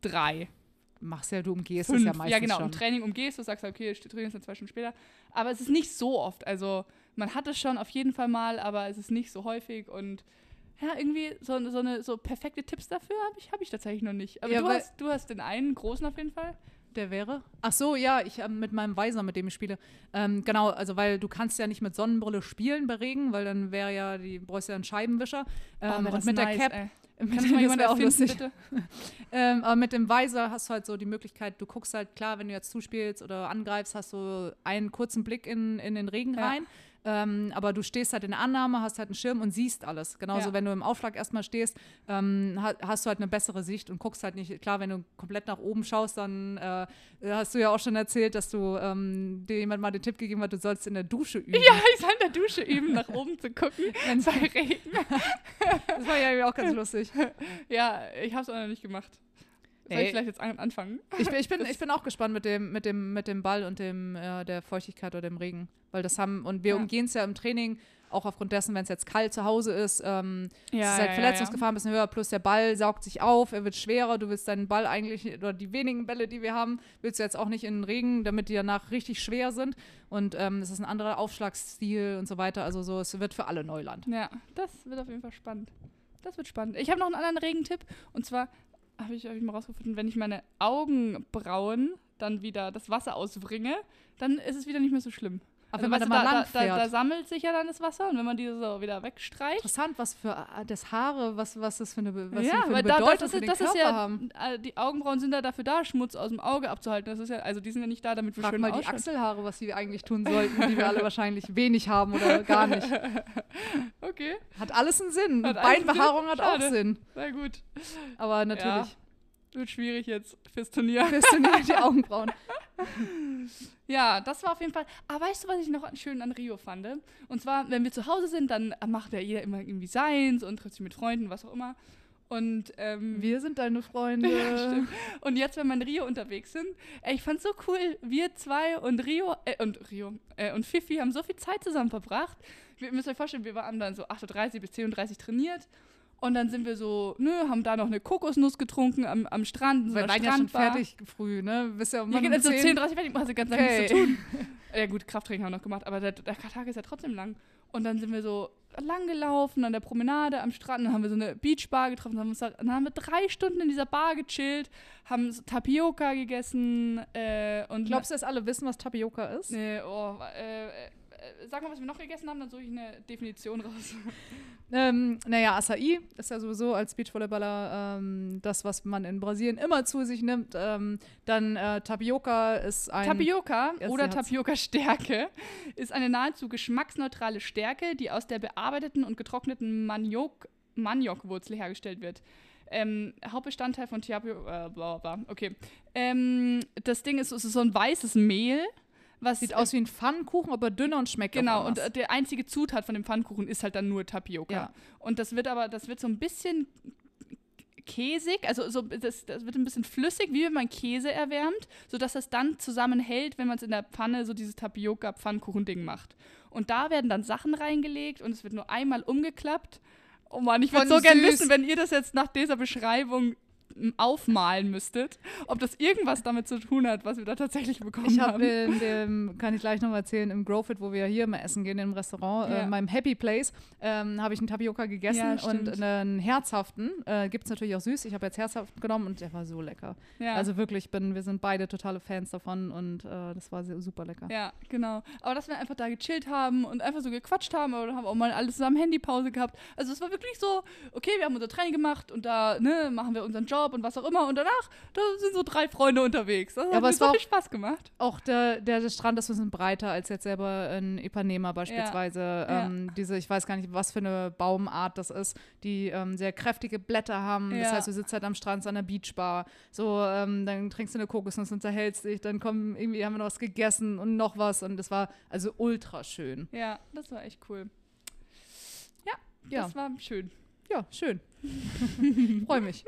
drei. Machst ja, du umgehst Fünf. es ja meistens Ja, genau, schon. im Training umgehst du, sagst, okay, Training ist dann zwei Stunden später. Aber es ist nicht so oft. Also man hat es schon auf jeden Fall mal, aber es ist nicht so häufig. Und ja, irgendwie so, so, eine, so perfekte Tipps dafür habe ich, hab ich tatsächlich noch nicht. Aber Ja, du, weil- hast, du hast den einen großen auf jeden Fall. Der wäre? Ach so, ja, ich ähm, mit meinem Weiser, mit dem ich spiele. Ähm, genau, also weil du kannst ja nicht mit Sonnenbrille spielen bei Regen, weil dann wäre ja, die bräuchst ja einen Scheibenwischer. Ähm, Oh, wär und das mit nice, der Cap. ey. Mit, Kann das mal jemand wär auch erfinden, lustig. bitte? Ähm, aber mit dem Weiser hast du halt so die Möglichkeit, du guckst halt, klar, wenn du jetzt zuspielst oder angreifst, hast du einen kurzen Blick in, in den Regen Ja. rein. Ähm, aber du stehst halt in der Annahme, hast halt einen Schirm und siehst alles. Genauso, Ja. wenn du im Aufschlag erstmal stehst, ähm, ha- hast du halt eine bessere Sicht und guckst halt nicht. Klar, wenn du komplett nach oben schaust, dann äh, hast du ja auch schon erzählt, dass du ähm, dir jemand mal den Tipp gegeben hat, du sollst in der Dusche üben. Ja, ich soll in der Dusche üben, nach oben zu gucken, wenn es bei Regen. Das war ja irgendwie auch ganz lustig. Ja, ich habe es auch noch nicht gemacht. Soll Ey. ich vielleicht jetzt an anfangen? Ich bin, ich, bin, ich bin auch gespannt mit dem, mit dem, mit dem Ball und dem, äh, der Feuchtigkeit oder dem Regen. Weil das haben, und wir Ja. umgehen es ja im Training, auch aufgrund dessen, wenn es jetzt kalt zu Hause ist, ähm, Ja, ist halt ja, Verletzungsgefahr ein bisschen höher, plus der Ball saugt sich auf, er wird schwerer, du willst deinen Ball eigentlich, oder die wenigen Bälle, die wir haben, willst du jetzt auch nicht in den Regen, damit die danach richtig schwer sind. Und ähm, es ist ein anderer Aufschlagsstil und so weiter. Also so, es wird für alle Neuland. Ja, das wird auf jeden Fall spannend. Das wird spannend. Ich habe noch einen anderen Regentipp. Und zwar habe ich, hab ich mal rausgefunden, wenn ich meine Augenbrauen dann wieder das Wasser ausbringe, dann ist es wieder nicht mehr so schlimm. Aber Also, wenn man weißt da du, mal da, lang da, da, fährt. da sammelt sich ja dann das Wasser und wenn man die so wieder wegstreicht. Interessant, was für äh, das Haare, was, was das für eine, Be- was ja, die für eine weil da, Bedeutung das für ist, den das Körper ist ja, haben. äh, die Augenbrauen sind ja dafür da, Schmutz aus dem Auge abzuhalten. Das ist ja, also die sind ja nicht da, damit wir Frag schön mal die ausschauen. Achselhaare, was sie eigentlich tun sollten, die wir alle wahrscheinlich wenig haben oder gar nicht. Okay, Hat alles einen Sinn. Hat alles einen Beinbehaarung Sinn? hat auch Schade. Sinn. na gut. Aber natürlich, Wird schwierig jetzt fürs Turnier. fürs Turnier die Augenbrauen. Ja, das war auf jeden Fall. Aber weißt du, was ich noch schön an Rio fand? Und zwar, wenn wir zu Hause sind, dann macht ja jeder immer irgendwie seins und trifft sich mit Freunden, was auch immer. Und, ähm, Wir sind deine Freunde. ja, stimmt. Und jetzt, wenn wir in Rio unterwegs sind, ey, ich fand's so cool. Wir zwei und Rio, äh, und Rio, äh, und Fifi haben so viel Zeit zusammen verbracht. Wir müsst euch vorstellen, wir waren dann so acht Uhr dreißig bis zehn Uhr dreißig trainiert. Und dann sind wir so, nö, haben da noch eine Kokosnuss getrunken am, am Strand. in so Wir einer waren ja schon Strandbar. fertig früh, ne? Bist ja um Ja, wann genau, um so zehn? zehn Uhr dreißig fertig, hast du ganz lange Okay. nichts zu tun. Ja gut, Krafttraining haben wir noch gemacht, aber der, der Tag ist ja trotzdem lang. Und dann sind wir so lang gelaufen an der Promenade am Strand, dann haben wir so eine Beachbar getroffen, dann haben, wir uns da, dann haben wir drei Stunden in dieser Bar gechillt, haben so Tapioca gegessen äh, und Glaubst du, dass alle wissen, was Tapioca ist? Nee, oh, äh, äh, sag mal, was wir noch gegessen haben, dann suche ich eine Definition raus. Ähm, naja, Açaí ist ja sowieso als Beachvolleyballer ähm, das, was man in Brasilien immer zu sich nimmt. Ähm, dann äh, Tapioca ist ein... Tapioca Ja, oder sie hat's. Tapioca-Stärke ist eine nahezu geschmacksneutrale Stärke, die aus der bearbeiteten und getrockneten Maniok, Maniokwurzel hergestellt wird. Ähm, Hauptbestandteil von Tapioca, äh, bla bla, okay. Ähm, das Ding ist, es ist so ein weißes Mehl, was Sieht aus wie ein Pfannkuchen, aber dünner und schmeckt Genau, auch und anders. äh, der einzige Zutat von dem Pfannkuchen ist halt dann nur Tapioca. Ja. Und das wird aber, das wird so ein bisschen käsig, also so, das, das wird ein bisschen flüssig, wie wenn man Käse erwärmt, sodass das dann zusammenhält, wenn man es in der Pfanne so dieses Tapioca-Pfannkuchen-Ding macht. Und da werden dann Sachen reingelegt und es wird nur einmal umgeklappt. Oh Mann, ich würde Von so gern süß. wissen, wenn ihr das jetzt nach dieser Beschreibung m, aufmalen müsstet, ob das irgendwas damit zu tun hat, was wir da tatsächlich bekommen Ich haben. habe in dem, kann ich gleich noch mal erzählen, im Growfit, wo wir hier immer essen gehen, im Restaurant, Ja. äh, in meinem Happy Place, ähm, habe ich einen Tapioca gegessen Ja, und stimmt. einen herzhaften. Äh, Gibt es natürlich auch süß. Ich habe jetzt herzhaft genommen und der war so lecker. Ja. Also wirklich, bin, wir sind beide totale Fans davon und äh, das war sehr, super lecker. Ja, genau. Aber dass wir einfach da gechillt haben und einfach so gequatscht haben oder haben auch mal alles zusammen Handypause gehabt. Also es war wirklich so, okay, wir haben unser Training gemacht und da ne, machen wir unseren Job und was auch immer und danach, da sind so drei Freunde unterwegs. Das hat aber mir es so war viel Spaß gemacht. Auch der, der, der Strand ist ein bisschen breiter als jetzt selber in Ipanema beispielsweise. Ja. Ähm, diese, ich weiß gar nicht, was für eine Baumart das ist, die ähm, sehr kräftige Blätter haben. Das Ja. heißt, du sitzt halt am Strand an der Beachbar. So, ähm, dann trinkst du eine Kokosnuss, unterhältst dich, dann kommen irgendwie haben wir noch was gegessen und noch was und das war also ultra schön. Ja, das war echt cool. Ja, Ja, das war schön. ja, schön. Freue mich.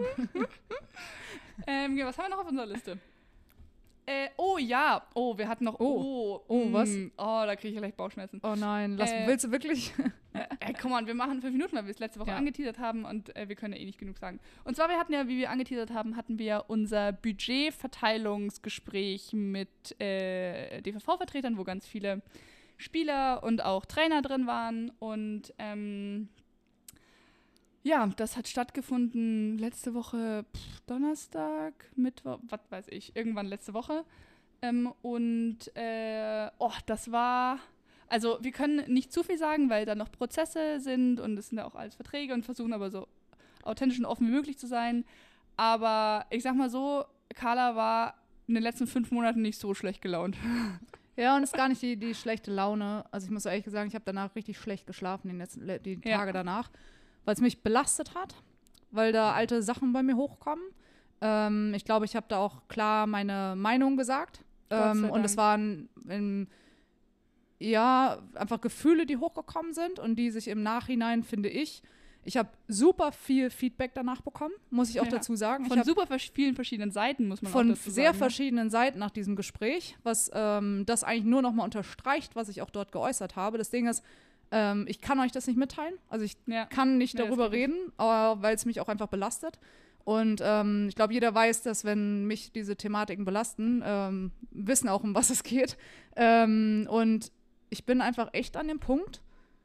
Ähm, ja, was haben wir noch auf unserer Liste? Äh, oh ja, oh, wir hatten noch, oh, Oh, mm, was? Oh, da kriege ich gleich Bauchschmerzen. Oh nein, lass, Äh, willst du wirklich? Ey, come on, wir machen fünf Minuten, weil wir es letzte Woche Ja. angeteasert haben und äh, wir können ja eh nicht genug sagen. Und zwar, wir hatten ja, wie wir angeteasert haben, hatten wir unser Budgetverteilungsgespräch mit äh, D V V-Vertretern, wo ganz viele Spieler und auch Trainer drin waren. Und ähm, ja, das hat stattgefunden letzte Woche pff, Donnerstag, Mittwoch, was weiß ich, irgendwann letzte Woche. Ähm, und äh, oh, das war... Also wir können nicht zu viel sagen, weil da noch Prozesse sind und es sind ja auch alles Verträge und versuchen aber so authentisch und offen wie möglich zu sein. Aber ich sag mal so, Carla war in den letzten fünf Monaten nicht so schlecht gelaunt. Ja, und es ist gar nicht die, die schlechte Laune. Also ich muss ehrlich sagen, ich habe danach richtig schlecht geschlafen, die, letzten, die Ja. Tage danach, weil es mich belastet hat, weil da alte Sachen bei mir hochkommen. Ähm, ich glaube, ich habe da auch klar meine Meinung gesagt. Gott sei Ähm, und es Dank. waren im, ja, einfach Gefühle, die hochgekommen sind und die sich im Nachhinein, finde ich, ich habe super viel Feedback danach bekommen, muss ich auch Ja. dazu sagen. Von ich super vers- vielen verschiedenen Seiten, muss man auch von dazu sehr sagen. verschiedenen Seiten nach diesem Gespräch, was ähm, das eigentlich nur noch mal unterstreicht, was ich auch dort geäußert habe. Das Ding ist, ähm, ich kann euch das nicht mitteilen. Also ich Ja. kann nicht Nee, das darüber geht nicht. reden, aber weil es mich auch einfach belastet. Und ähm, ich glaube, jeder weiß, dass wenn mich diese Thematiken belasten, ähm, wissen auch, um was es geht. Ähm, und ich bin einfach echt an dem Punkt,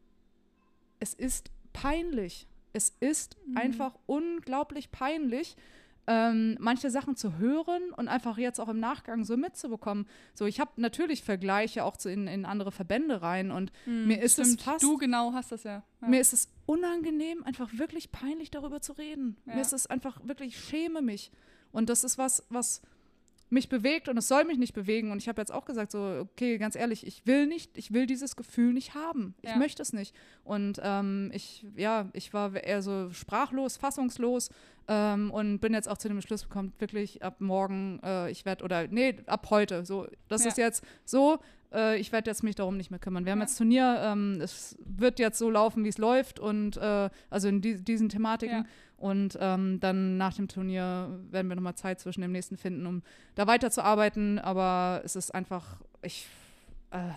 es ist peinlich. Es ist Mhm. einfach unglaublich peinlich, ähm, manche Sachen zu hören und einfach jetzt auch im Nachgang so mitzubekommen. So, ich habe natürlich Vergleiche auch zu in, in andere Verbände rein und Mhm, mir ist es stimmt. fast- Du genau hast das ja. ja. mir ist es unangenehm, einfach wirklich peinlich darüber zu reden. Ja. Mir ist es einfach wirklich, ich schäme mich. Und das ist was, was mich bewegt und es soll mich nicht bewegen. Und ich habe jetzt auch gesagt, so, okay, ganz ehrlich, ich will nicht, ich will dieses Gefühl nicht haben. Ich Ja. möchte es nicht. Und ähm, ich, ja, ich war eher so sprachlos, fassungslos ähm, und bin jetzt auch zu dem Beschluss gekommen, wirklich ab morgen, äh, ich werde, oder nee, ab heute, so, das Ja. ist jetzt so, äh, ich werde jetzt mich darum nicht mehr kümmern. Wir haben Ja. jetzt Turnier, ähm, es wird jetzt so laufen, wie es läuft und äh, also in die, diesen Thematiken. Ja. Und ähm, dann nach dem Turnier werden wir nochmal Zeit zwischen dem nächsten finden, um da weiterzuarbeiten. Aber es ist einfach, ich, äh,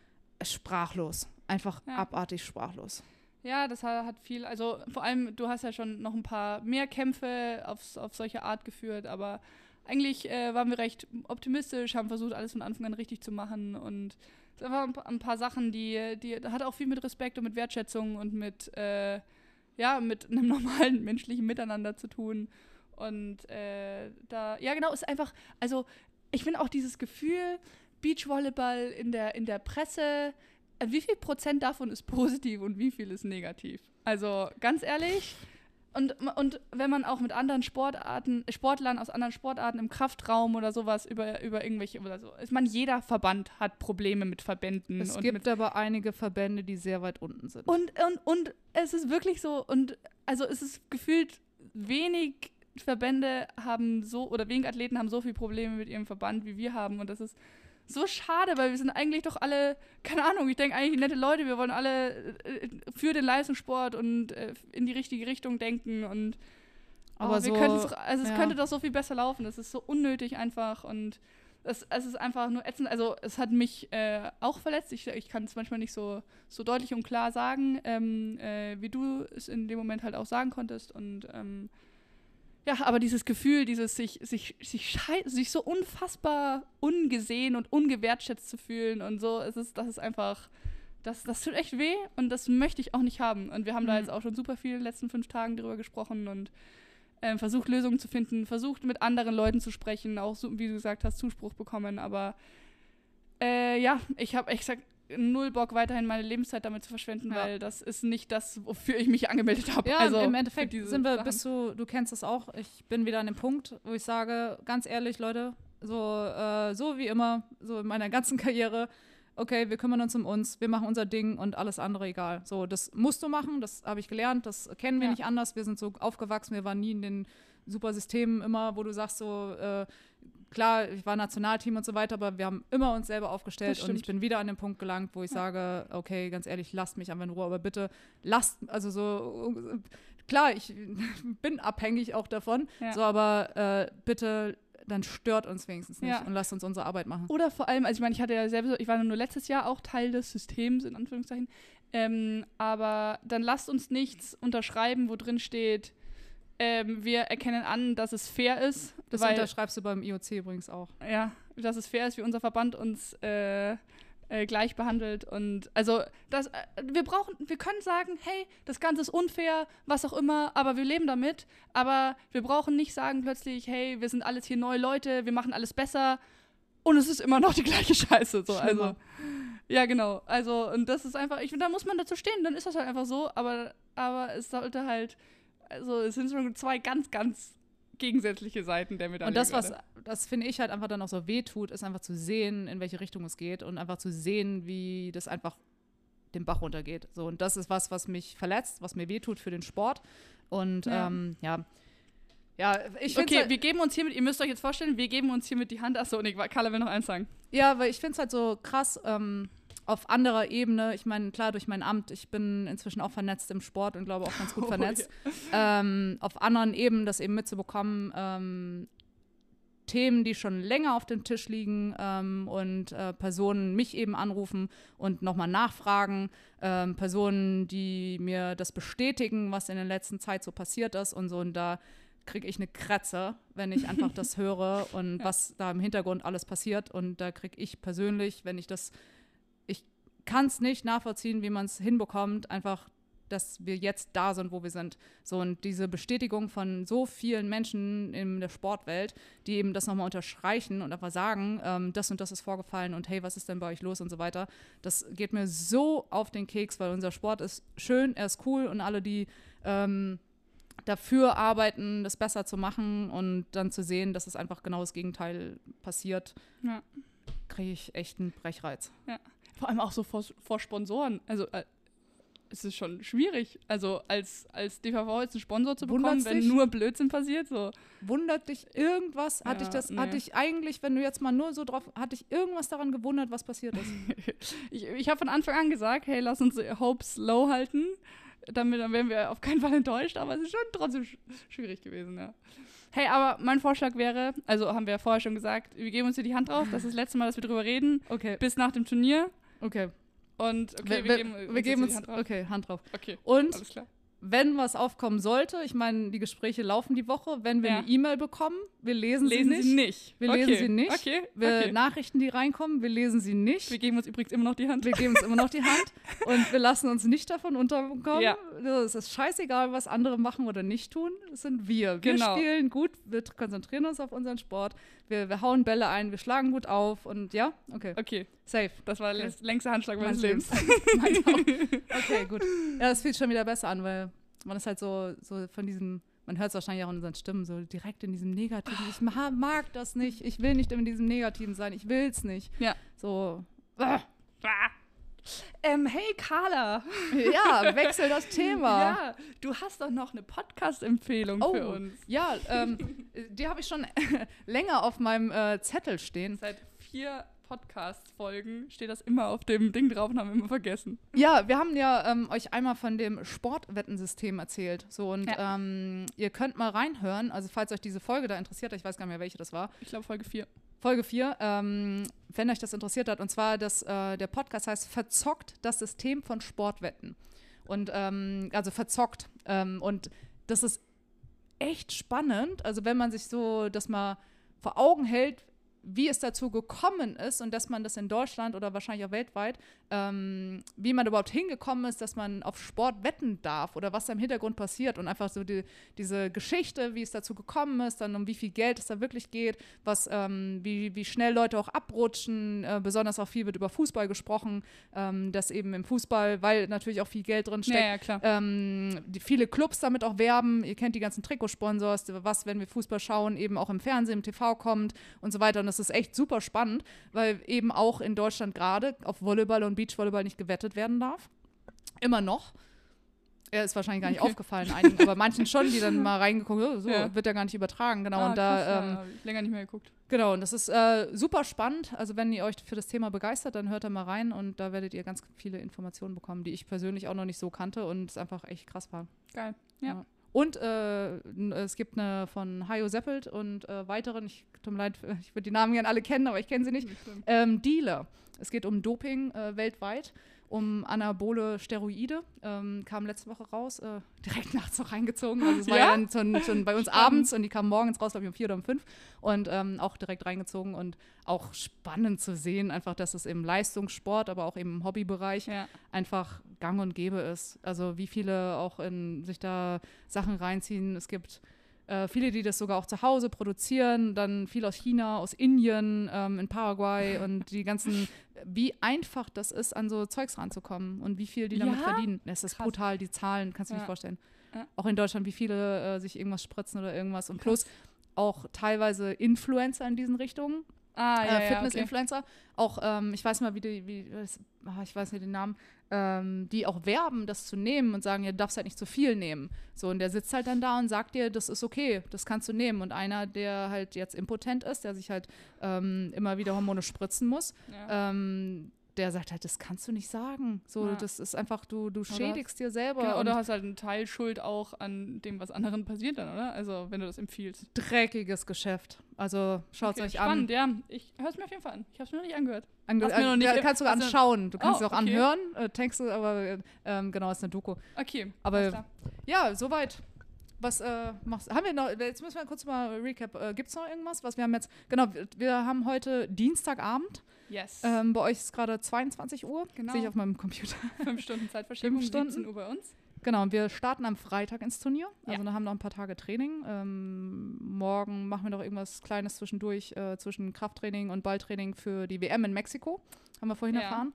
sprachlos. Einfach Ja. abartig sprachlos. Ja, das hat hat viel, also vor allem, du hast ja schon noch ein paar mehr Kämpfe aufs, auf solche Art geführt, aber eigentlich äh, waren wir recht optimistisch, haben versucht, alles von Anfang an richtig zu machen und es sind einfach ein paar, ein paar Sachen, die, die da hat auch viel mit Respekt und mit Wertschätzung und mit, äh, ja, mit einem normalen menschlichen Miteinander zu tun und äh, da, ja genau, ist einfach, also ich finde auch dieses Gefühl, Beachvolleyball in der, in der Presse, wie viel Prozent davon ist positiv und wie viel ist negativ? Also ganz ehrlich, und, und wenn man auch mit anderen Sportarten, Sportlern aus anderen Sportarten im Kraftraum oder sowas über, über irgendwelche oder so, ich meine, jeder Verband hat Probleme mit Verbänden. Es und gibt mit, aber einige Verbände, die sehr weit unten sind. und, und, und es ist wirklich so, und also es ist gefühlt wenig Verbände haben so, oder wenig Athleten haben so viele Probleme mit ihrem Verband, wie wir haben, und das ist so schade, weil wir sind eigentlich doch alle, keine Ahnung, ich denke eigentlich nette Leute, wir wollen alle äh, für den Leistungssport und äh, in die richtige Richtung denken und Aber oh, wir so, können's- also es ja. könnte doch so viel besser laufen, es ist so unnötig einfach und es, es ist einfach nur ätzend, also es hat mich äh, auch verletzt, ich, ich kann es manchmal nicht so, so deutlich und klar sagen, ähm, äh, wie du es in dem Moment halt auch sagen konntest und ähm, ja, aber dieses Gefühl, dieses sich, sich, sich, schei- sich so unfassbar ungesehen und ungewertschätzt zu fühlen und so, es ist, das ist einfach, das, das tut echt weh und das möchte ich auch nicht haben. Und wir haben da Mhm. jetzt auch schon super viel in den letzten fünf Tagen drüber gesprochen und ähm, versucht, Lösungen zu finden, versucht, mit anderen Leuten zu sprechen, auch, so, wie du gesagt hast, Zuspruch bekommen. Aber äh, ja, ich habe echt gesagt, null Bock, weiterhin meine Lebenszeit damit zu verschwenden, Ja. weil das ist nicht das, wofür ich mich angemeldet habe. Ja, also im für Endeffekt diese sind wir, Sachen. bist du, du kennst es auch, ich bin wieder an dem Punkt, wo ich sage, ganz ehrlich, Leute, so, äh, so wie immer, so in meiner ganzen Karriere, okay, wir kümmern uns um uns, wir machen unser Ding und alles andere egal. So, das musst du machen, das habe ich gelernt, das kennen wir Ja. nicht anders, wir sind so aufgewachsen, wir waren nie in den super Systemen immer, wo du sagst so, äh, klar, ich war Nationalteam und so weiter, aber wir haben immer uns selber aufgestellt Das und ich stimmt. bin wieder an den Punkt gelangt, wo ich Ja. sage, okay, ganz ehrlich, lasst mich einfach in Ruhe, aber bitte lasst, also so, klar, ich bin abhängig auch davon, Ja. so, aber äh, bitte, dann stört uns wenigstens nicht Ja. und lasst uns unsere Arbeit machen. Oder vor allem, also ich meine, ich hatte ja selber, ich war nur letztes Jahr auch Teil des Systems, in Anführungszeichen. Ähm, aber dann lasst uns nichts unterschreiben, wo drin steht, ähm, wir erkennen an, dass es fair ist. Das weil, unterschreibst du beim I O C übrigens auch. Ja, dass es fair ist, wie unser Verband uns äh, äh, gleich behandelt. Und also das, äh, wir brauchen, wir können sagen, hey, das Ganze ist unfair, was auch immer, aber wir leben damit. Aber wir brauchen nicht sagen plötzlich, hey, wir sind alles hier neue Leute, wir machen alles besser und es ist immer noch die gleiche Scheiße. So, also, ja, genau. Also, und das ist einfach, ich finde, da muss man dazu stehen, dann ist das halt einfach so, aber, aber es sollte halt, also es sind schon zwei ganz, ganz gegensätzliche Seiten der Medaille. Und das, was, gerade. das finde ich halt einfach dann auch so wehtut, ist einfach zu sehen, in welche Richtung es geht und einfach zu sehen, wie das einfach den Bach runtergeht. So, und das ist was, was mich verletzt, was mir wehtut für den Sport. Und ja, ähm, ja. ja ich finde Okay, halt, wir geben uns hiermit, ihr müsst euch jetzt vorstellen, wir geben uns hiermit die Hand. Achso, und ich, Carla will noch eins sagen. ja, weil ich finde es halt so krass, ähm, auf anderer Ebene, ich meine, klar, durch mein Amt, ich bin inzwischen auch vernetzt im Sport und glaube auch ganz gut Oh, vernetzt, ja. ähm, auf anderen Ebenen das eben mitzubekommen, ähm, Themen, die schon länger auf dem Tisch liegen ähm, und äh, Personen mich eben anrufen und nochmal nachfragen, ähm, Personen, die mir das bestätigen, was in der letzten Zeit so passiert ist und so, und da kriege ich eine Kratze, wenn ich einfach das höre und ja. was da im Hintergrund alles passiert, und da kriege ich persönlich, wenn ich das kann es nicht nachvollziehen, wie man es hinbekommt, einfach, dass wir jetzt da sind, wo wir sind. So, und diese Bestätigung von so vielen Menschen in der Sportwelt, die eben das nochmal unterstreichen und einfach sagen, ähm, das und das ist vorgefallen und hey, was ist denn bei euch los und so weiter, das geht mir so auf den Keks, weil unser Sport ist schön, er ist cool, und alle, die ähm, dafür arbeiten, das besser zu machen und dann zu sehen, dass es einfach genau das Gegenteil passiert, ja. kriege ich echt einen Brechreiz. Ja. Vor allem auch so vor, vor Sponsoren. Also äh, es ist schon schwierig, also als, als D V V jetzt einen Sponsor zu bekommen, wenn nur Blödsinn passiert. So. Wundert dich irgendwas? Ja, hatte ich das, nee. hatte ich eigentlich, wenn du jetzt mal nur so drauf, hatte ich irgendwas daran gewundert, was passiert ist? ich ich habe von Anfang an gesagt, hey, lass uns Hopes low halten, damit dann wären wir auf keinen Fall enttäuscht, aber es ist schon trotzdem sch- schwierig gewesen, ja. Hey, aber mein Vorschlag wäre, also haben wir ja vorher schon gesagt, wir geben uns hier die Hand drauf, das ist das letzte Mal, dass wir drüber reden, okay. bis nach dem Turnier. Okay. Und okay, wir, wir, geben, wir uns, geben uns, die Hand drauf. okay, Hand drauf. Okay, und alles klar. Wenn was aufkommen sollte, ich meine, die Gespräche laufen die Woche, wenn wir ja. eine E-Mail bekommen, wir lesen, lesen sie nicht. Sie nicht. Wir okay. lesen sie nicht. Okay. Wir okay. Nachrichten, die reinkommen, wir lesen sie nicht. Wir geben uns übrigens immer noch die Hand. Wir geben uns immer noch die Hand und wir lassen uns nicht davon unterkommen. Ja. Es ist scheißegal, was andere machen oder nicht tun. Es sind wir. Wir genau. spielen gut, wir konzentrieren uns auf unseren Sport, wir, wir hauen Bälle ein, wir schlagen gut auf und ja, okay. Okay. Safe. Das war der okay. längste Handschlag meines Lebens. Okay, gut. Ja, das fühlt schon wieder besser an, weil man ist halt so, so von diesem, man hört es wahrscheinlich auch in unseren Stimmen, so direkt in diesem Negativen. Ich ma- mag das nicht. Ich will nicht in diesem Negativen sein. Ich will es nicht. Ja. So. Ah. Ähm, hey Carla. Ja, wechsel das Thema. Ja, du hast doch noch eine Podcast-Empfehlung oh, für uns. Ja, ähm, die habe ich schon länger auf meinem äh, Zettel stehen. Seit vier Podcast-Folgen steht das immer auf dem Ding drauf und haben wir immer vergessen. Ja, wir haben ja ähm, euch einmal von dem Sportwettensystem erzählt. So, und ja. ähm, ihr könnt mal reinhören, also falls euch diese Folge da interessiert, ich weiß gar nicht mehr, welche das war. Ich glaube Folge vier. Folge vier, ähm, wenn euch das interessiert hat. Und zwar, das, äh, der Podcast heißt Verzockt, das System von Sportwetten. Und ähm, also verzockt. Ähm, und das ist echt spannend. Also wenn man sich so das mal vor Augen hält, wie es dazu gekommen ist und dass man das in Deutschland oder wahrscheinlich auch weltweit, ähm, wie man überhaupt hingekommen ist, dass man auf Sport wetten darf oder was da im Hintergrund passiert und einfach so die, diese Geschichte, wie es dazu gekommen ist, dann um wie viel Geld es da wirklich geht, was, ähm, wie, wie schnell Leute auch abrutschen, äh, besonders auch viel wird über Fußball gesprochen, ähm, dass eben im Fußball, weil natürlich auch viel Geld drin steckt, ja, ja, klar. Ähm, die, viele Clubs damit auch werben, ihr kennt die ganzen Trikotsponsors, was, wenn wir Fußball schauen, eben auch im Fernsehen, im T V kommt und so weiter, und das ist echt super spannend, weil eben auch in Deutschland gerade auf Volleyball und Beachvolleyball nicht gewettet werden darf. Immer noch. Er ist wahrscheinlich gar nicht okay. aufgefallen einigen, aber manchen schon, die dann mal reingeguckt, oh, so ja. wird ja gar nicht übertragen. Genau, ah, und da krass, ähm, ja, hab ich länger nicht mehr geguckt. Genau, und das ist äh, super spannend. Also wenn ihr euch für das Thema begeistert, dann hört da mal rein und da werdet ihr ganz viele Informationen bekommen, die ich persönlich auch noch nicht so kannte und es einfach echt krass war. Geil, ja. ja. Und äh, es gibt eine von Hajo Seppelt und äh, weiteren, ich tut mir leid, ich würde die Namen gerne alle kennen, aber ich kenne sie nicht, ähm, Dealer. Es geht um Doping äh, weltweit um anabole Steroide. Ähm, kam letzte Woche raus, äh, direkt nachts noch reingezogen. Also es war Ja? ja dann schon, schon bei uns Spannend. abends und die kam morgens raus, glaube ich, um vier oder um fünf. Und ähm, auch direkt reingezogen und auch spannend zu sehen, einfach, dass es im Leistungssport, aber auch im Hobbybereich Ja. einfach gang und gäbe ist. Also wie viele auch in sich da Sachen reinziehen. Es gibt äh, viele, die das sogar auch zu Hause produzieren, dann viel aus China, aus Indien, ähm, in Paraguay und die ganzen, wie einfach das ist, an so Zeugs ranzukommen und wie viel die damit Ja? verdienen. Es ist Krass. brutal, die Zahlen, kannst du dir Ja. nicht vorstellen. Ja. Auch in Deutschland, wie viele äh, sich irgendwas spritzen oder irgendwas. Und plus auch teilweise Influencer in diesen Richtungen. Ah, ja, äh, ja, okay. Fitness-Influencer, auch, ähm, ich weiß mal, wie die, wie, das- ah, ich weiß nicht den Namen, ähm, die auch werben, das zu nehmen und sagen, ja, du darfst halt nicht zu viel nehmen. So, und der sitzt halt dann da und sagt dir, das ist okay, das kannst du nehmen. Und einer, der halt jetzt impotent ist, der sich halt ähm, immer wieder Hormone spritzen muss, Ja. ähm, der sagt halt, das kannst du nicht sagen. So, Ja. das ist einfach, du, du schädigst dir selber. Genau, und oder hast halt einen Teil Schuld auch an dem, was anderen passiert dann, oder? Also, wenn du das empfiehlst. dreckiges Geschäft. Also, schaut es Okay, euch spannend, an. ja. Ich höre es mir auf jeden Fall an. Ich habe es mir noch nicht angehört. Ange Hast mir noch äh, nicht- ja, kannst du sogar also- anschauen. Du kannst Oh, es auch okay. anhören, äh, Texte, aber äh, ähm, genau, ist eine Doku. Okay, Aber- alles klar. Ja, soweit. Was äh, machst Haben wir noch, jetzt müssen wir kurz mal Recap. Äh, Gibt es noch irgendwas? Was wir haben jetzt, genau, wir, wir haben heute Dienstagabend. Yes. Ähm, bei euch ist gerade zweiundzwanzig Uhr. Genau. Sehe ich auf meinem Computer. Fünf Stunden Zeitverschiebung, Fünf Stunden. siebzehn Uhr bei uns. Genau, und wir starten am Freitag ins Turnier. Also Ja. da haben wir noch ein paar Tage Training. Ähm, morgen machen wir noch irgendwas Kleines zwischendurch, äh, zwischen Krafttraining und Balltraining für die W M in Mexiko. Haben wir vorhin Ja. erfahren.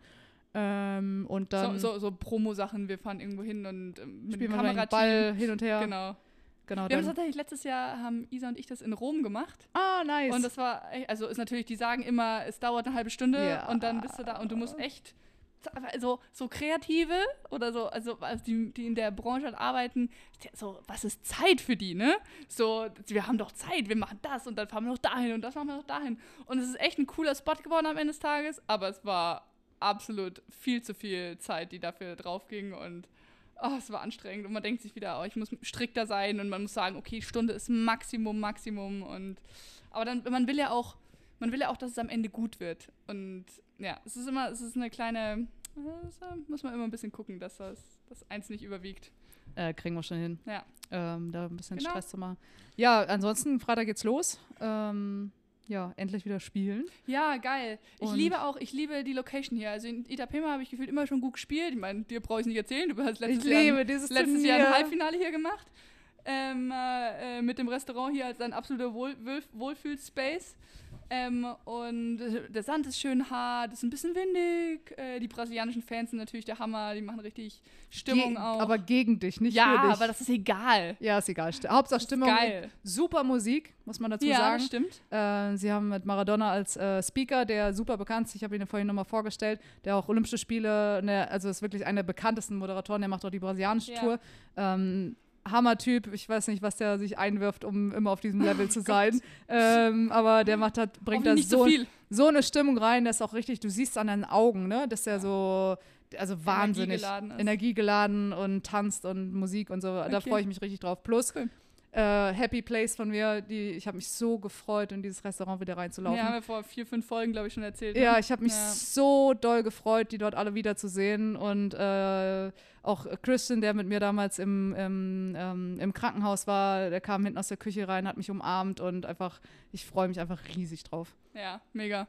Ähm, und dann So, so, so Promo-Sachen, wir fahren irgendwo hin und ähm, mit spielen dem wir den Kamerateam. Ball hin und her. Genau. Genau, Wir haben dann. das tatsächlich letztes Jahr, haben Isa und ich das in Rom gemacht. Ah, nice. Und das war, echt- also ist natürlich, die sagen immer, es dauert eine halbe Stunde Ja. und dann bist du da und du musst echt, also so Kreative oder so, also, also die, die in der Branche halt arbeiten, so, was ist Zeit für die, ne? So, wir haben doch Zeit, wir machen das und dann fahren wir noch dahin und das machen wir noch dahin. Und es ist echt ein cooler Spot geworden am Ende des Tages, aber es war absolut viel zu viel Zeit, die dafür drauf ging und oh, es war anstrengend und man denkt sich wieder, oh, ich muss strikter sein und man muss sagen, okay, Stunde ist Maximum, Maximum und aber dann, man will ja auch, man will ja auch, dass es am Ende gut wird und ja, es ist immer, es ist eine kleine, es, äh, muss man immer ein bisschen gucken, dass das, das eins nicht überwiegt. Äh, kriegen wir schon hin. Ja. Ähm, da ein bisschen Genau. Stress zu machen. Ja, ansonsten, Freitag geht's los. Ähm, ja, endlich wieder spielen. Ja, geil. Ich Und- liebe auch, ich liebe die Location hier. Also in Itapema habe ich gefühlt immer schon gut gespielt. Ich meine, dir brauche ich nicht erzählen, du hast letztes Ich Jahr liebe dieses letztes Turnier. Jahr ein Halbfinale hier gemacht. Ähm, äh, mit dem Restaurant hier als ein absoluter Wohl Wohl Wohlfühl-Space. Ähm, und der Sand ist schön hart, ist ein bisschen windig. Äh, die brasilianischen Fans sind natürlich der Hammer, die machen richtig Stimmung Ge auch. Aber gegen dich, nicht ja, für dich. aber das ist egal. Ja, ist egal. St Hauptsache Das ist Stimmung. geil. Super Musik, muss man dazu Ja, sagen. das stimmt. Äh, sie haben mit Maradona als äh, Speaker, der super bekannt ist, ich habe ihn vorhin nochmal vorgestellt, der auch Olympische Spiele, ne, also ist wirklich einer der bekanntesten Moderatoren, der macht auch die brasilianische Ja. Tour. Ähm, Hammer-Typ, ich weiß nicht, was der sich einwirft, um immer auf diesem Level zu sein. Ähm, aber der macht hat, bringt da Hoffentlich nicht so, so viel. so eine Stimmung rein, dass auch richtig, du siehst an deinen Augen, ne, dass der so, also wahnsinnig Energiegeladen ist. energiegeladen und tanzt und Musik und so. Da Okay. freue ich mich richtig drauf. Plus Cool. äh, Happy Place von mir, die, ich habe mich so gefreut, in dieses Restaurant wieder reinzulaufen. Ja, haben wir vor vier, fünf Folgen, glaube ich, schon erzählt. Ja, ne? ich habe mich Ja. so doll gefreut, die dort alle wiederzusehen. Und äh, auch Christian, der mit mir damals im, im, ähm, im Krankenhaus war, der kam hinten aus der Küche rein, hat mich umarmt und einfach, ich freue mich einfach riesig drauf. Ja, mega.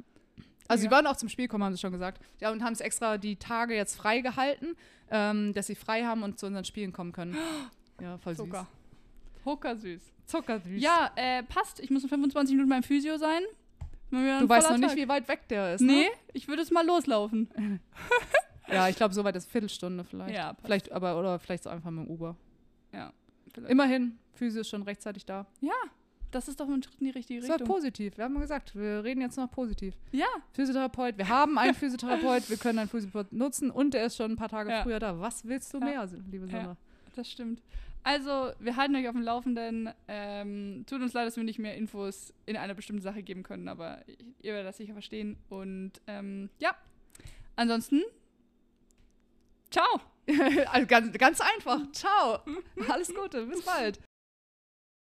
Also sie Ja. waren auch zum Spiel kommen, haben sie schon gesagt. Ja, und haben es extra die Tage jetzt frei gehalten, ähm, dass sie frei haben und zu unseren Spielen kommen können. Ja, voll süß. Zucker. Zucker süß. Zuckersüß. Ja, äh, passt. Ich muss in fünfundzwanzig Minuten beim Physio sein. Du weißt noch nicht, wie weit weg der ist, Nee, ne? ich würde es mal loslaufen. Ja, ich glaube, so weit ist eine Viertelstunde vielleicht. Ja, passt. Vielleicht, aber, oder vielleicht so einfach mit dem Uber. Ja. vielleicht. Immerhin, Physio ist schon rechtzeitig da. Das ist doch ein Schritt in die richtige Das war Richtung. positiv. Wir haben gesagt, wir reden jetzt noch positiv. Ja, Physiotherapeut, wir haben einen Physiotherapeut, wir können einen Physiotherapeut nutzen und der ist schon ein paar Tage Ja. früher da. Was willst du Ja. mehr, liebe Ja. Sandra? das stimmt. Also, wir halten euch auf dem Laufenden. Ähm, tut uns leid, dass wir nicht mehr Infos in einer bestimmten Sache geben können, aber ihr werdet das sicher verstehen. Und ähm, ja, ansonsten, ciao. Also ganz, ganz einfach. Ciao. Alles Gute. Bis bald.